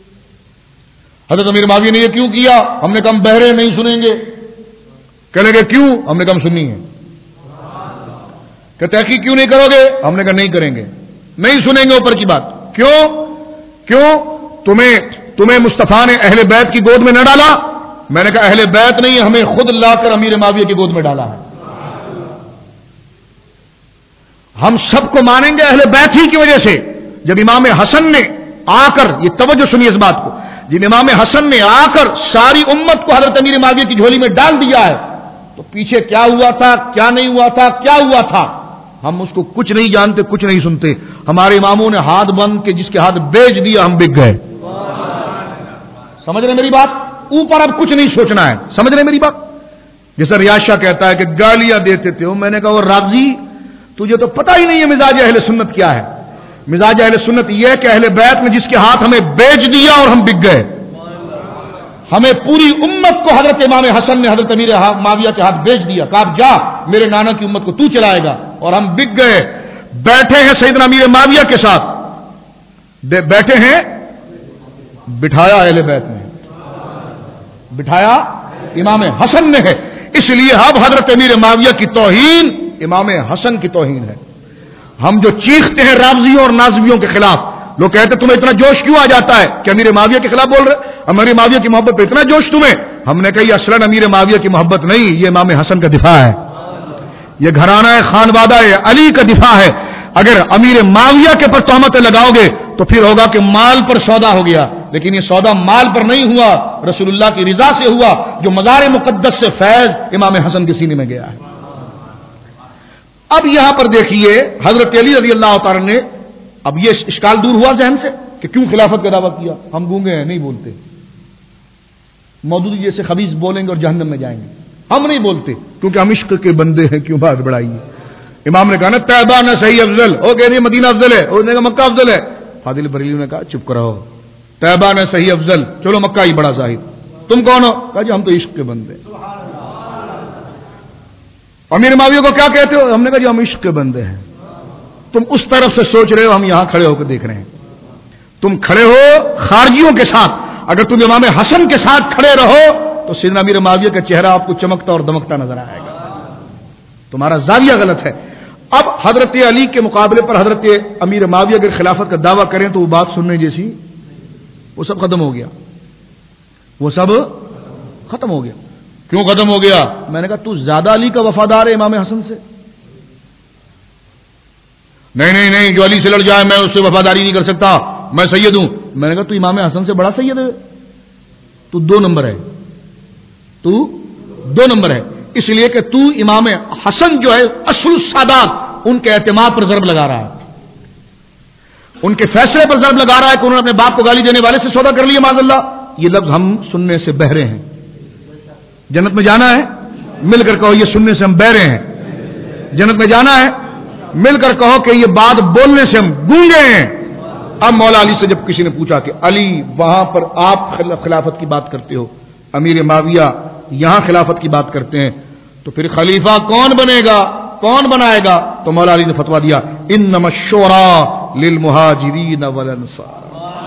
حضرت امیر معاویہ نے یہ کیوں کیا؟ ہم نے کہا ہم بہرے نہیں سنیں گے۔ کہنے گے کیوں؟ ہم نے کہا ہم سننی ہے۔ کہ تحقیق کیوں نہیں کرو گے؟ ہم نے کہا نہیں کریں گے۔ نہیں سنیں گے اوپر کی بات. کیوں تمہیں مصطفیٰ نے اہل بیت کی گود میں نہ ڈالا؟ میں نے کہا اہل بیت نہیں، ہمیں خود لا کر امیر معاویہ کی گود میں ڈالا ہے. ہم سب کو مانیں گے اہل بیت ہی کی وجہ سے. جب امام حسن نے آ کر، یہ توجہ سنیے اس بات کو، جب امام حسن نے آ کر ساری امت کو حضرت امیر معاویہ کی جھولی میں ڈال دیا ہے، تو پیچھے کیا ہوا تھا، کیا نہیں ہوا تھا، کیا ہوا تھا، ہم اس کو کچھ نہیں جانتے، کچھ نہیں سنتے. ہمارے اماموں نے ہاتھ بند کے جس کے ہاتھ بیچ دیا، ہم بک گئے. سمجھ رہے میری بات؟ اوپر اب کچھ نہیں سوچنا ہے. سمجھ رہے میری بات؟ جیسا ریاض شاہ کہتا ہے کہ گالیاں دیتے تھے. میں نے کہا وہ راغزی، تجھے تو پتہ ہی نہیں ہے مزاج اہل سنت کیا ہے. مزاج اہل سنت یہ ہے کہ اہل بیت نے جس کے ہاتھ ہمیں بیچ دیا اور ہم بک گئے. ہمیں پوری امت کو حضرت امام حسن نے حضرت امیر معاویہ کے ہاتھ بیچ دیا، کہا جا میرے نانا کی امت کو تو چلائے گا، اور ہم بک گئے. بیٹھے ہیں سیدنا امیر معاویہ کے ساتھ، بیٹھے ہیں، بٹھایا اہل بیت نے، بٹھایا امام حسن نے ہے. اس لیے اب حضرت امیر معاویہ کی توہین امام حسن کی توہین ہے. ہم جو چیختے ہیں رافضیوں اور نازبیوں کے خلاف، لوگ کہتے تمہیں اتنا جوش کیوں آ جاتا ہے کہ امیر معاویہ کے خلاف بول رہے، امیر معاویہ کی محبت پہ اتنا جوش تمہیں؟ ہم نے کہا یہ اصلاً امیر معاویہ کی محبت نہیں، یہ امام حسن کا دفاع ہے، یہ گھرانہ خانوادہ علی کا دفاع ہے. اگر امیر معاویہ کے پر تہمتیں لگاؤ گے تو پھر ہوگا کہ مال پر سودا ہو گیا، لیکن یہ سودا مال پر نہیں ہوا، رسول اللہ کی رضا سے ہوا، جو مزار مقدس سے فیض امام حسن کے سینے میں گیا ہے. اب یہاں پر دیکھیے حضرت علی رضی اللہ تعالی نے، اب یہ اشکال دور ہوا ذہن سے کہ کیوں خلافت کا دعویٰ کیا. ہم گونگے ہیں، نہیں بولتے. مودودی جیسے خبیث بولیں گے اور جہنم میں جائیں گے. ہم نہیں بولتے کیونکہ ہم عشق کے بندے ہیں، کیوں بات بڑھائیے. امام نے کہا نا طیبہ نہ صحیح افضل، وہ کہہ رہی ہے مدینہ افضل ہے، اور نے کہا مکہ افضل ہے. فاضل بریلوی نے کہا چپ کرو، طیبہ نہ صحیح افضل، چلو مکہ ہی بڑا ظاہر. تم کون ہو؟ کہا جی ہم تو عشق کے بندے. امیر معاویہ کو کیا کہتے ہو؟ ہم نے کہا جی ہم عشق کے بندے ہیں. تم اس طرف سے سوچ رہے ہو، ہم یہاں کھڑے ہو کے دیکھ رہے ہیں. تم کھڑے ہو خارجیوں کے ساتھ. اگر تم امام حسن کے ساتھ کھڑے رہو تو سیدنا امیر معاویہ کا چہرہ آپ کو چمکتا اور دمکتا نظر آئے گا. تمہارا زاویہ غلط ہے. اب حضرت علی کے مقابلے پر حضرت امیر معاویہ اگر خلافت کا دعویٰ کریں تو وہ بات سننے جیسی، وہ سب ختم ہو گیا. وہ سب ختم ہو گیا. کیوں ختم ہو گیا؟ میں نے کہا تو زیادہ علی کا وفادار ہے امام حسن سے. نہیں جو علی سے لڑ جائے میں اس سے وفاداری نہیں کر سکتا، میں سید ہوں. میں نے کہا تو امام حسن سے بڑا سید ہے، تو 2 نمبر ہے، تو 2 نمبر ہے. اس لیے کہ تو امام حسن جو ہے اصل السادات، ان کے اعتماد پر ضرب لگا رہا ہے، ان کے فیصلے پر ضرب لگا رہا ہے کہ انہوں نے اپنے باپ کو گالی دینے والے سے سودا کر لیا معاذ اللہ. یہ لفظ ہم سننے سے بہرے ہیں. جنت میں جانا ہے مل کر کہو یہ سننے سے ہم بہرے ہیں. جنت میں جانا ہے مل کر کہو کہ یہ بات بولنے سے ہم گونگے ہیں. اب مولا علی سے جب کسی نے پوچھا کہ علی وہاں پر آپ خلافت کی بات کرتے ہو، امیر معاویہ یہاں خلافت کی بات کرتے ہیں، تو پھر خلیفہ کون بنے گا، کون بنائے گا؟ تو مولا علی نے فتویٰ دیا انما الشورى للمہاجرین والانصار.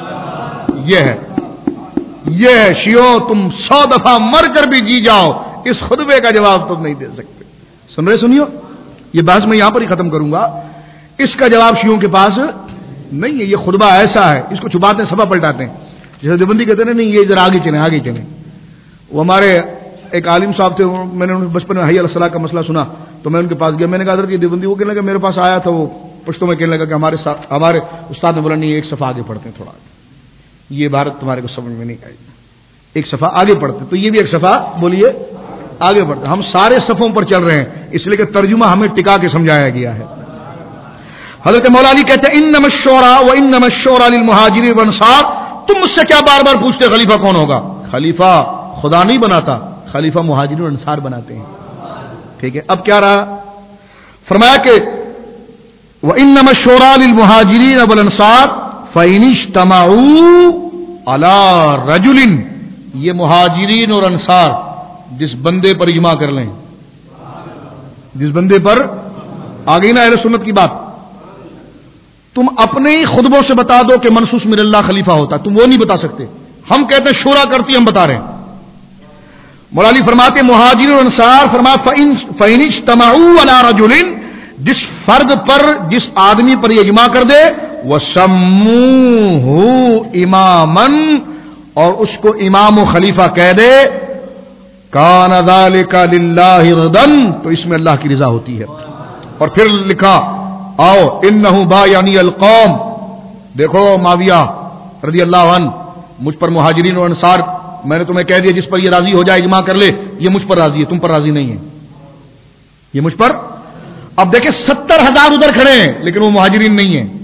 یہ ہے شیعوں، تم 100 دفعہ مر کر بھی جی جاؤ، اس خطبے کا جواب تم نہیں دے سکتے. سن رہے؟ سنیو، یہ بحث میں یہاں پر ہی ختم کروں گا. اس کا جواب شیعوں کے پاس نہیں ہے. یہ خطبہ ایسا ہے، اس کو چھپاتے ہیں، صفحہ پلٹاتے ہیں. جیسے دیوبندی کہتے ہیں نہیں یہ ذرا آگے چلیں. وہ ہمارے ایک عالم صاحب تھے، میں نے بچپن میں حی علی الصلاۃ کا مسئلہ سنا تو میں ان کے پاس گیا. میں نے کہا حضرت یہ دیوبندی، وہ کہنے لگا، میرے پاس آیا تھا وہ پشتوں میں کہنے لگا کہ ہمارے استاد نے بولا نہیں ایک صفحہ آگے پڑھتے ہیں، تھوڑا یہ عبارت تمہارے کو سمجھ میں نہیں آئی، ایک صفحہ آگے پڑھتے. تو یہ بھی ایک صفحہ بولیے آگے بڑھتے. ہم سارے صفوں پر چل رہے ہیں اس لیے کہ ترجمہ ہمیں ٹکا کے سمجھایا گیا ہے. حضرت مولا علی کہتے ہیں انما الشورى وانما الشورى للمہاجرین والانصار. تم مجھ سے کیا بار بار پوچھتے خلیفہ کون ہوگا؟ خلیفہ خدا نہیں بناتا، خلیفہ مہاجرین اور انصار بناتے ہیں. ٹھیک ہے، اب کیا رہا؟ فرمایا کہ وانما الشورى للمہاجرین والانصار فإن اجتمعوا على رجل. یہ مہاجرین اور انصار جس بندے پر اجماع کر لیں، جس بندے پر آ گئی نا اہل سنت کی بات. تم اپنے ہی خطبوں سے بتا دو کہ منصوص من اللہ خلیفہ ہوتا، تم وہ نہیں بتا سکتے. ہم کہتے ہیں شورا کرتی، ہم بتا رہے ہیں. مولا علی فرماتے مہاجرین اور انصار، فرمایا فإن اجتمعوا علی رجل، جس فرد پر, جس آدمی پر یہ اجماع کر دے, وَسَمُّوهُ إِمَامًا, اور اس کو امام و خلیفہ کہہ دے, کان ذالک للہ رضا, تو اس میں اللہ کی رضا ہوتی ہے. اور پھر لکھا آؤ انہ بایعنی القوم, دیکھو معاویہ رضی اللہ عنہ, مجھ پر مہاجرین اور انصار, میں نے تمہیں کہہ دیا جس پر یہ راضی ہو جائے اجماع کر لے, یہ مجھ پر راضی ہے, تم پر راضی نہیں ہے, یہ مجھ پر. اب دیکھیں 70,000 ادھر کھڑے ہیں لیکن وہ مہاجرین نہیں ہیں,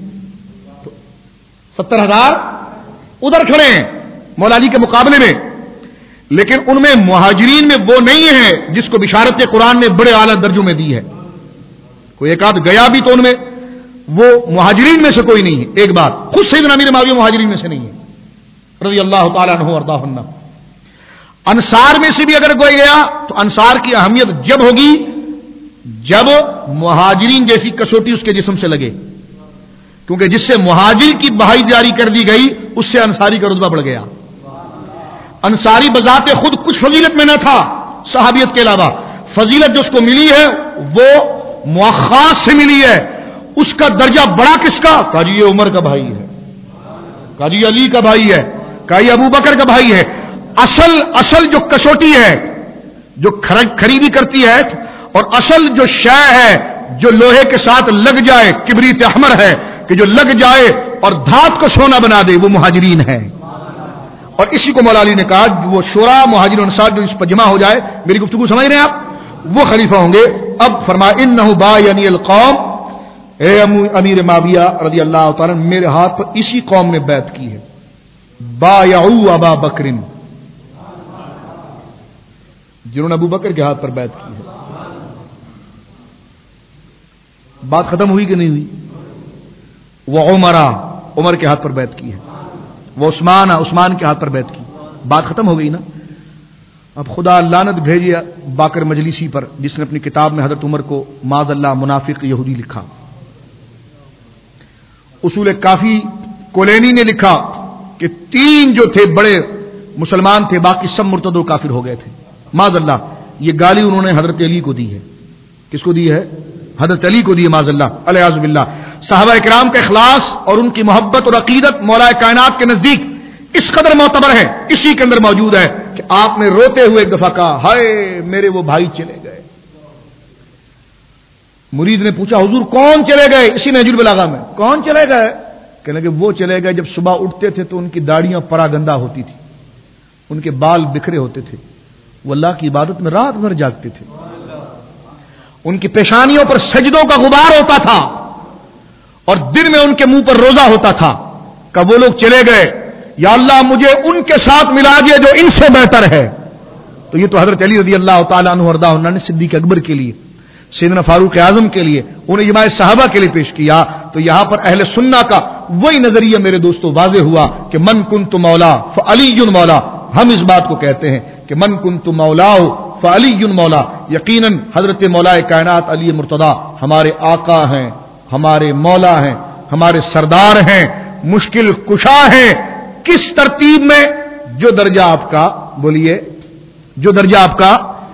70,000 ادھر کھڑے ہیں مولا علی کے مقابلے میں, لیکن ان میں مہاجرین میں وہ نہیں ہے جس کو بشارت قرآن نے بڑے اعلیٰ درجوں میں دی ہے. کوئی ایک آدھ گیا بھی تو ان میں وہ مہاجرین میں سے کوئی نہیں ہے. ایک بات, خود سیدنا امیر معاویہ مہاجرین میں سے نہیں ہے رضی اللہ تعالیٰ عنہ وارضاہ عنہ. انصار میں سے بھی اگر کوئی گیا تو انصار کی اہمیت جب ہوگی جب مہاجرین جیسی کسوٹی اس کے جسم سے لگے, کیونکہ جس سے مہاجر کی بہائی جاری کر دی گئی اس سے انصاری کا رتبہ بڑھ گیا. انصاری بذات خود کچھ فضیلت میں نہ تھا صحابیت کے علاوہ, فضیلت جو اس کو ملی ہے وہ مؤخاص سے ملی ہے. اس کا درجہ بڑا کس کا, کہا جی یہ عمر کا بھائی ہے, کہا جی علی کا بھائی ہے, کہا یہ ابو بکر کا بھائی ہے. اصل جو کسوٹی ہے جو خریدی کرتی ہے, اور اصل جو شے ہے جو لوہے کے ساتھ لگ جائے, کبریت احمر ہے کہ جو لگ جائے اور دھات کو سونا بنا دے, وہ مہاجرین ہے. اور اسی کو مولا علی نے کہا وہ شورا مہاجر انصار جو اس پر جمع ہو جائے, میری گفتگو سمجھ رہے ہیں آپ, وہ خلیفہ ہوں گے. اب فرمایا انہ بایعنی القوم, اے امیر معاویہ رضی اللہ تعالی میرے ہاتھ پر اسی قوم نے بیعت کی ہے. بایعوا ابا بکر, جنہوں نے ابو بکر کے ہاتھ پر بیعت کی ہے. بات ختم ہوئی کہ نہیں ہوئی؟ وہ عمر کے ہاتھ پر بیعت کی ہے. وہ عثمان کے ہاتھ پر بیعت کی. بات ختم ہو گئی نا. اب خدا لعنت بھیجے باقر مجلسی پر جس نے اپنی کتاب میں حضرت عمر کو معاذ اللہ منافق یہودی لکھا. اصول کافی کولینی نے لکھا کہ 3 جو تھے بڑے مسلمان تھے, باقی سب مرتد و کافر ہو گئے تھے معاذ اللہ. یہ گالی انہوں نے حضرت علی کو دی ہے. کس کو دی ہے؟ حضرت علی کو دی ہے معاذ اللہ الیاذ باللہ. صحابہ کرام کا اخلاص اور ان کی محبت اور عقیدت مولا کائنات کے نزدیک اس قدر معتبر ہے, اسی کے اندر موجود ہے کہ آپ نے روتے ہوئے ایک دفعہ کہا ہائے میرے وہ بھائی چلے گئے. مرید نے پوچھا حضور کون چلے گئے؟ اسی نہج البلاغہ میں کون چلے گئے؟ کہنے کہ وہ چلے گئے جب صبح اٹھتے تھے تو ان کی داڑیاں پراگندہ ہوتی تھی, ان کے بال بکھرے ہوتے تھے, وہ اللہ کی عبادت میں رات بھر جاگتے تھے, ان کی پیشانیوں پر سجدوں کا غبار ہوتا تھا اور دن میں ان کے منہ پر روزہ ہوتا تھا. کہ وہ لوگ چلے گئے, یا اللہ مجھے ان کے ساتھ ملا دیا جو ان سے بہتر ہے. تو یہ تو حضرت علی رضی اللہ تعالیٰ عنہ وارضاہ عنہ نے صدیق اکبر کے لیے, سیدنا فاروق اعظم کے لیے, انہیں اجماع صحابہ کے لیے پیش کیا. تو یہاں پر اہل سنہ کا وہی نظریہ میرے دوستو واضح ہوا کہ من کنت مولا فعلی مولا. ہم اس بات کو کہتے ہیں کہ من کنت مولا فعلی مولا. یقیناً حضرت مولا کائنات علی مرتضیٰ ہمارے آقا ہیں, ہمارے مولا ہیں, ہمارے سردار ہیں, مشکل کشا ہیں. کس ترتیب میں؟ جو درجہ آپ کا, بولیے, جو درجہ آپ کا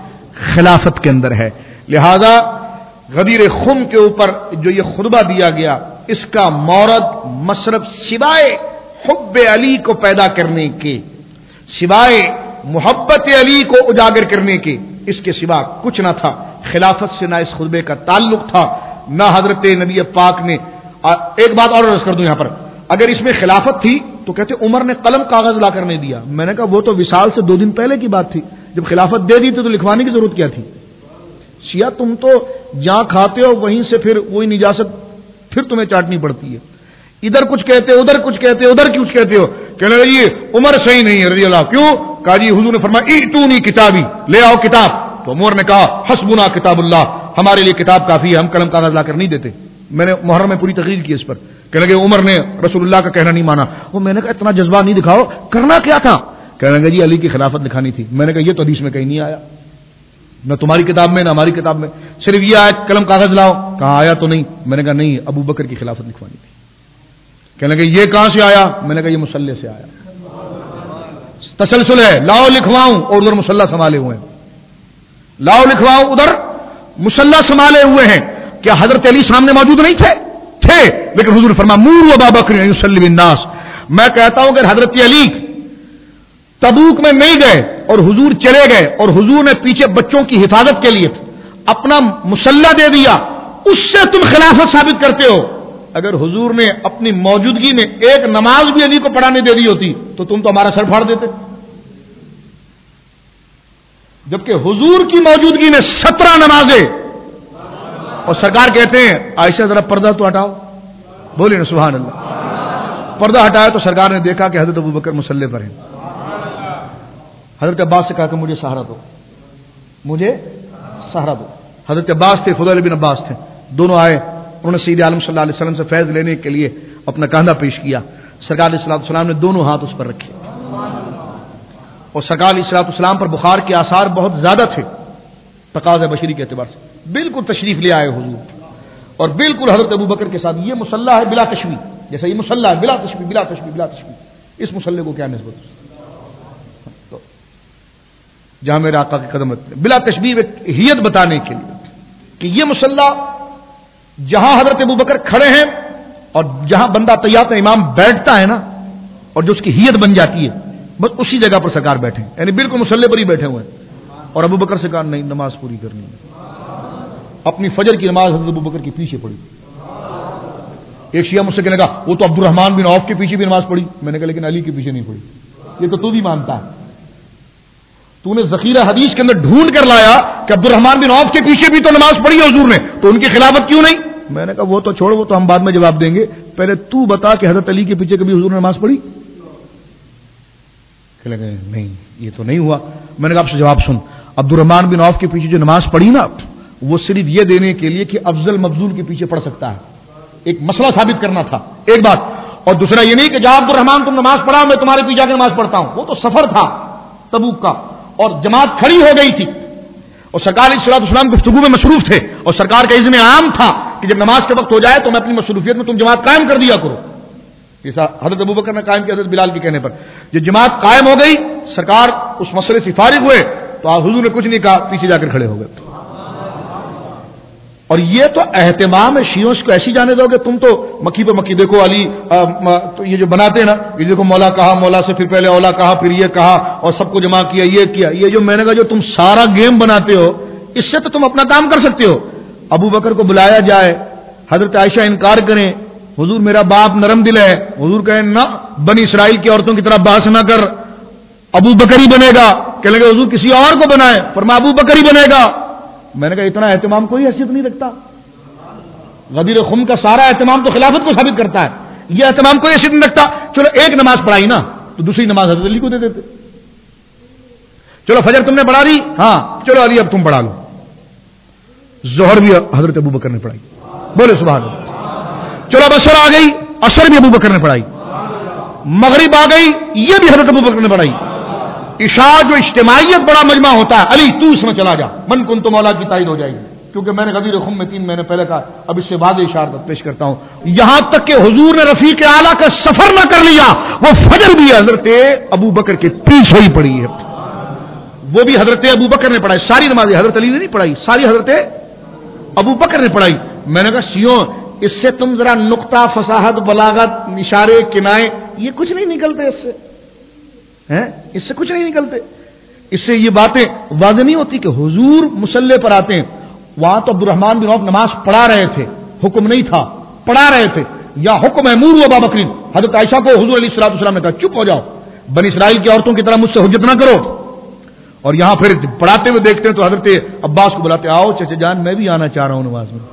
خلافت کے اندر ہے. لہذا غدیر خم کے اوپر جو یہ خطبہ دیا گیا اس کا مورد مصرف سوائے حب علی کو پیدا کرنے کے, سوائے محبت علی کو اجاگر کرنے کے, اس کے سوا کچھ نہ تھا. خلافت سے نہ اس خطبے کا تعلق تھا نہ حضرت نبی پاک نے. ایک بات اور عرض کر دوں یہاں پر, اگر اس میں خلافت تھی تو کہتے عمر نے قلم کاغذ لا کر نہیں دیا. میں نے کہا وہ تو وصال سے 2 دن پہلے کی بات تھی, جب خلافت دے دی تو لکھوانے کی ضرورت کیا تھی؟ شیعہ تم تو جہاں کھاتے ہو وہیں سے پھر وہی نجاست پھر تمہیں چاٹنی پڑتی ہے. ادھر کچھ کہتے ہو, ادھر کچھ کہتے ہو, ادھر کچھ کہتے ہو. کہنے لگے یہ عمر صحیح نہیں ہے رضی اللہ. کیوں؟ کہا جی حضور نے فرمایا ایتونی کتابی, لے آؤ کتاب. تو عمر نے کہا حسبنا کتاب اللہ, ہمارے لیے کتاب کافی ہے, ہم قلم کاغذ لا کر نہیں دیتے. میں نے محرم میں پوری تقریر کی اس پر. کہنے لگے عمر نے رسول اللہ کا کہنا نہیں مانا. وہ میں نے کہا اتنا جذبہ نہیں دکھاؤ, کرنا کیا تھا؟ کہنے لگے جی علی کی خلافت دکھانی تھی. میں نے کہا یہ تو حدیث میں کہیں نہیں آیا, نہ تمہاری کتاب میں نہ ہماری کتاب میں, صرف یہ آیا قلم کاغذ لاؤ. کہا آیا تو نہیں. میں نے کہا نہیں, ابو بکر کی خلافت لکھوانی تھی. کہنے لگے یہ کہاں سے آیا؟ میں نے کہا یہ مصلح سے آیا, تسلسل ہے, لاؤ لکھواؤں اور ادھر مصلح سنبھالے ہوئے ہیں, لاؤ لکھواؤں ادھر مصلح سنبھالے ہوئے ہیں. کیا حضرت علی سامنے موجود نہیں تھے؟ تھے، لیکن حضور نے فرمایا مور ابا بکر ان یصلی بالناس. میں کہتا ہوں اگر حضرت علی تبوک میں نہیں گئے اور حضور چلے گئے اور حضور نے پیچھے بچوں کی حفاظت کے لیے اپنا مسلح دے دیا، اس سے تم خلافت ثابت کرتے ہو. اگر حضور نے اپنی موجودگی میں ایک نماز بھی علی کو پڑھانے دے دی ہوتی تو تم تو ہمارا سر پھاڑ دیتے. جبکہ حضور کی موجودگی میں 17 نمازیں، اور سرکار کہتے ہیں عائشہ ذرا پردہ تو ہٹاؤ، بولیے نا سبحان اللہ. پردہ ہٹایا تو سرکار نے دیکھا کہ حضرت ابوبکر مصلی پر ہیں. حضرت عباس سے کہا کہ مجھے سہارا دو، مجھے سہارا دو. حضرت عباس تھے، فضیل بن عباس تھے، دونوں آئے. انہوں نے سید عالم صلی اللہ علیہ وسلم سے فیض لینے کے لیے اپنا کاندھا پیش کیا. سرکار علیہ الصلوۃ والسلام نے دونوں ہاتھ اس پر رکھے، اور سرکار علیہ الصلوۃ والسلام پر بخار کے آثار بہت زیادہ تھے تقاضا بشری کے اعتبار سے. بالکل تشریف لے آئے حضور، اور بالکل حضرت ابوبکر کے ساتھ. یہ مصلی ہے بلا تشبیہ، جیسا یہ مصلی ہے بلا تشبیہ بلا تشبیہ بلا تشبیہ. اس مصلی کو کیا نسبت؟ تو جہاں میرے آقا کے قدم بلا تشبیہ ہیت بتانے کے لیے کہ یہ مصلی جہاں حضرت ابوبکر کھڑے ہیں اور جہاں بندہ تیات امام بیٹھتا ہے نا، اور جو اس کی ہیت بن جاتی ہے، بس اسی جگہ پر سرکار بیٹھے ہیں، یعنی بالکل مصلی پر ہی بیٹھے ہوئے ہیں. اور ابوبکر سے کہا نہیں نماز پوری کرنی ہے. اپنی فجر کی نماز حضرت ابوبکر کے پیچھے پڑھی. ایک شیعہ مجھ سے کہنے لگا وہ تو عبد الرحمن بن عوف کے پیچھے بھی نماز پڑھی. میں نے کہا لیکن علی کے پیچھے نہیں پڑھی. یہ تو بھی مانتا ہے، تو نے ذخیرہ حدیث کے اندر ڈھونڈ کر لایا کہ عبد الرحمن بن عوف کے پیچھے بھی تو نماز پڑھی ہے حضور نے، تو ان کی خلافت کیوں نہیں؟ میں نے کہا وہ تو چھوڑ، وہ تو ہم بعد میں جواب دیں گے، پہلے تو بتا کہ حضرت علی کے پیچھے کبھی حضور نے نماز پڑھی؟ کہ لگے نہیں یہ تو نہیں ہوا. میں نے کہا آپ سے جواب سن، عبد الرحمن بن عوف کے پیچھے جو نماز پڑھی نا، وہ صرف یہ دینے کے لیے کہ افضل مفضول کے پیچھے پڑھ سکتا ہے، ایک مسئلہ ثابت کرنا تھا، ایک بات. اور دوسرا یہ نہیں کہ جا عبد الرحمن تم نماز پڑھا میں تمہارے پیچھے آ کے نماز پڑھتا ہوں. وہ تو سفر تھا تبوک کا، اور جماعت کھڑی ہو گئی تھی، اور سرکار علیہ الصلوۃ والسلام گفتگو میں مصروف تھے، اور سرکار کا عزم عام تھا کہ جب نماز کے وقت ہو جائے تو میں اپنی مصروفیت میں تم جماعت قائم کر دیا کرو. جیسا حضرت ابوبکر نے قائم کیا حضرت بلال کے کہنے پر. جب جماعت قائم ہو گئی، سرکار اس مسئلے سے فارغ ہوئے تو حضور نے کچھ نہیں کہا، پیچھے جا کر کھڑے ہو گئے. اور یہ تو اہتمام ہے شیعوں کو ایسی جانے دو کہ تم تو مکھی پہ مکھی. دیکھو علی تو یہ جو بناتے ہیں نا، یہ دیکھو مولا کہا، مولا سے پھر پہلے اولا کہا، پھر یہ کہا اور سب کو جمع کیا، یہ کیا. یہ جو میں نے کہا جو تم سارا گیم بناتے ہو، اس سے تو تم اپنا کام کر سکتے ہو. ابو بکر کو بلایا جائے، حضرت عائشہ انکار کریں، حضور میرا باپ نرم دل ہے، حضور کہیں نہ بنی اسرائیل کی عورتوں کی طرح بحث نہ کر، ابو بکر ہی بنے گا. کہنے لگے حضور کسی اور کو بنائے، فرمایا ابو بکر ہی بنے گا. میں نے کہا اتنا اہتمام کوئی حیثیت نہیں رکھتا. غدیر خم کا سارا اہتمام تو خلافت کو ثابت کرتا ہے، یہ اہتمام کوئی حیثیت نہیں رکھتا. چلو ایک نماز پڑھائی نا تو دوسری نماز حضرت علی کو دے دیتے. چلو فجر تم نے پڑھا دی، ہاں چلو علی اب تم پڑھا لو. ظہر بھی حضرت ابو بکر نے پڑھائی، بولے سبحان اللہ. چلو اب عصر آ گئی، عصر بھی ابو بکر نے پڑھائی. مغرب آ گئی، یہ بھی حضرت ابو بکر نے پڑھائی. عشاء جو اجتماعیت بڑا مجمع ہوتا ہے، علی تو اس میں چلا جا، من کن تو مولا کی تائید ہو جائے گی. کیونکہ میں نے غدیر خم میں 3 مہینے پہلے کہا، اب اس سے بعد اشارت پیش کرتا ہوں. یہاں تک کہ حضور نے رفیق اعلیٰ کا سفر نہ کر لیا، وہ فجر بھی حضرت ابو بکر کے پیچھے ہی پڑھی ہے. وہ بھی حضرت ابو بکر نے پڑھائی. ساری نمازیں حضرت علی نے نہیں پڑھائی، ساری حضرت ابو بکر نے پڑھائی. میں نے کہا سیوں اس سے تم ذرا نقطہ، فصاحت، بلاغت، اشارے، کنائے، یہ کچھ نہیں نکلتے اس سے، اس سے کچھ نہیں نکلتے. اس سے یہ باتیں واضح نہیں ہوتی کہ حضور مصلی پر آتے ہیں. وہاں تو عبد الرحمن بن عوف نماز پڑھا رہے تھے، حکم نہیں تھا، پڑھا رہے تھے. یا حکم ہے مور و ابا بکر. حضرت عائشہ کو حضور علیہ الصلوۃ والسلام نے کہا چپ ہو جاؤ، بنی اسرائیل کی عورتوں کی طرح مجھ سے حجت نہ کرو. اور یہاں پھر پڑھاتے ہوئے دیکھتے ہیں تو حضرت عباس کو بلاتے، آؤ چچا جان میں بھی آنا چاہ رہا ہوں نماز میں.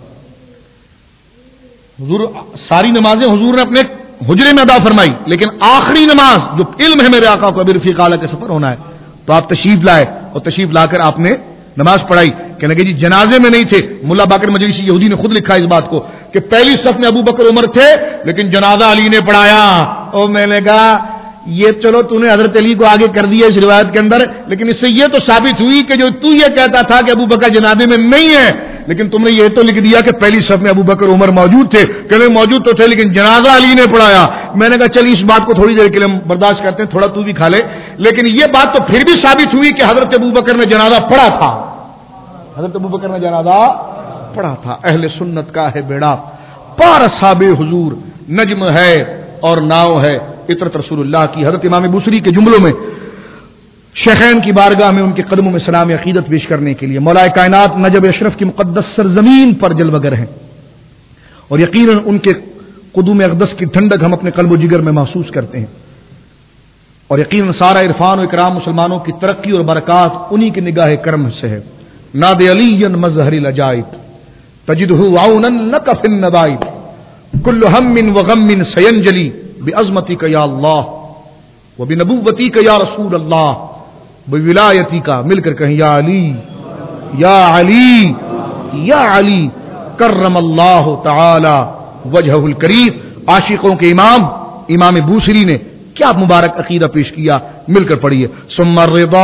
حضور ساری نمازیں حضور نے اپنے حجرے میں ادا فرمائی، لیکن آخری نماز جو علم ہے میرے آقا کو ابھی رفیق اعلیٰ کے سفر ہونا ہے تو آپ تشریف لائے، اور تشریف لا کر آپ نے نماز پڑھائی. کہنے لگے جی جنازے میں نہیں تھے. ملا باقر مجلسی یہودی نے خود لکھا اس بات کو کہ پہلی صف میں ابو بکر عمر تھے لیکن جنازہ علی نے پڑھایا. اور میں نے کہا یہ چلو تو نے حضرت علی کو آگے کر دیا اس روایت کے اندر، لیکن اس سے یہ تو ثابت ہوئی کہ جو تو یہ کہتا تھا کہ ابو بکر جنازے میں نہیں ہے، لیکن تم نے یہ تو لکھ دیا کہ پہلی صف میں ابو بکر عمر موجود تھے. کہنے موجود تو تھے لیکن جنازہ علی نے پڑھایا. میں نے کہا چل اس بات کو تھوڑی دیر کے لیے ہم برداشت کرتے ہیں، تھوڑا تو بھی کھا لے. لیکن یہ بات تو پھر بھی ثابت ہوئی کہ حضرت ابو بکر نے جنازہ پڑھا تھا. حضرت ابو بکر نے جنازہ پڑا تھا اہل سنت کا ہے بیڑا، پار اصحاب حضور نجم ہے اور ناؤ ہے عطرت رسول اللہ کی۔ حضرت امام بوصیری کے جملوں میں شیخین کی بارگاہ میں ان کے قدموں میں سلام عقیدت پیش کرنے کے لیے مولا کائنات نجب اشرف کی مقدس سرزمین پر جلوگر ہیں، اور یقیناً ان کے قدوم اقدس کی ٹھنڈک ہم اپنے قلب و جگر میں محسوس کرتے ہیں، اور یقیناً سارا عرفان و اکرام مسلمانوں کی ترقی اور برکات انہی کی نگاہ کرم سے ہے۔ ناد علی مظہر العجائب تجدہ عونا لک فی النبائب، کل ہم وغم سینجلی بعظمتک یا اللہ وبنبوتک یا رسول اللہ بولایتی کا، مل کر کہیں یا علی یا علی یا علی کرم اللہ تعالی وجہہ الکریم۔ عاشقوں کے امام امام بوصیری نے کیا مبارک عقیدہ پیش کیا، مل کر پڑھیے۔ ثم الرضا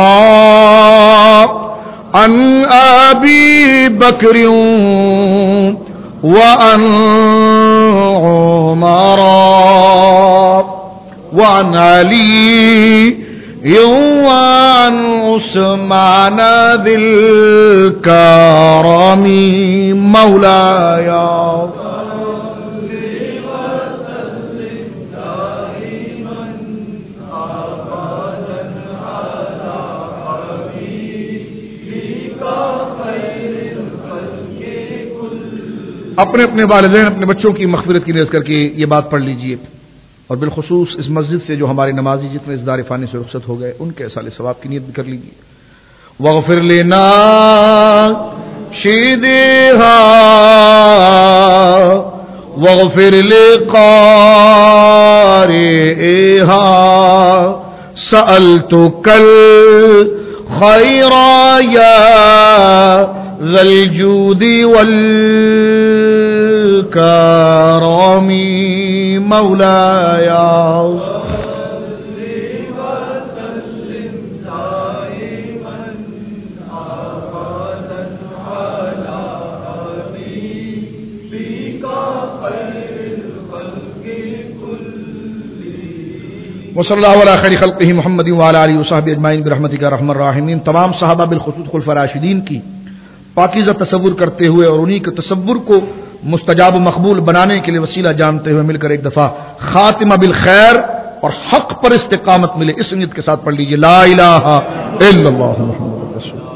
عن ابی بکر وعن عمر وعن علی وعن عثمان ذی الکرم مولایا۔ اپنے اپنے والدین اپنے بچوں کی مغفرت کی نیت کر کے یہ بات پڑھ لیجئے، اور بالخصوص اس مسجد سے جو ہمارے نمازی جتنے اس دار فانی سے رخصت ہو گئے ان کے اصال ثواب کی نیت بھی کر لیجئے۔ واغفر لنا شیدھا واغفر لقارئها سألتك الخير يا ذا الجود والكرم مولاي۔ وصلی اللہ علیہ خیر خلقہ محمد وعلی آلہ وصحبہ اجمعین برحمتک یا ارحم الراحمین۔ تمام صحابہ بالخصوص خلفاء راشدین کی پاکیزہ تصور کرتے ہوئے اور انہی کے تصور کو مستجاب و مقبول بنانے کے لیے وسیلہ جانتے ہوئے مل کر ایک دفعہ خاتمہ بالخیر اور حق پر استقامت ملے اس نیت کے ساتھ پڑھ لیجیے لا الہ الا اللہ محمد رسول اللہ۔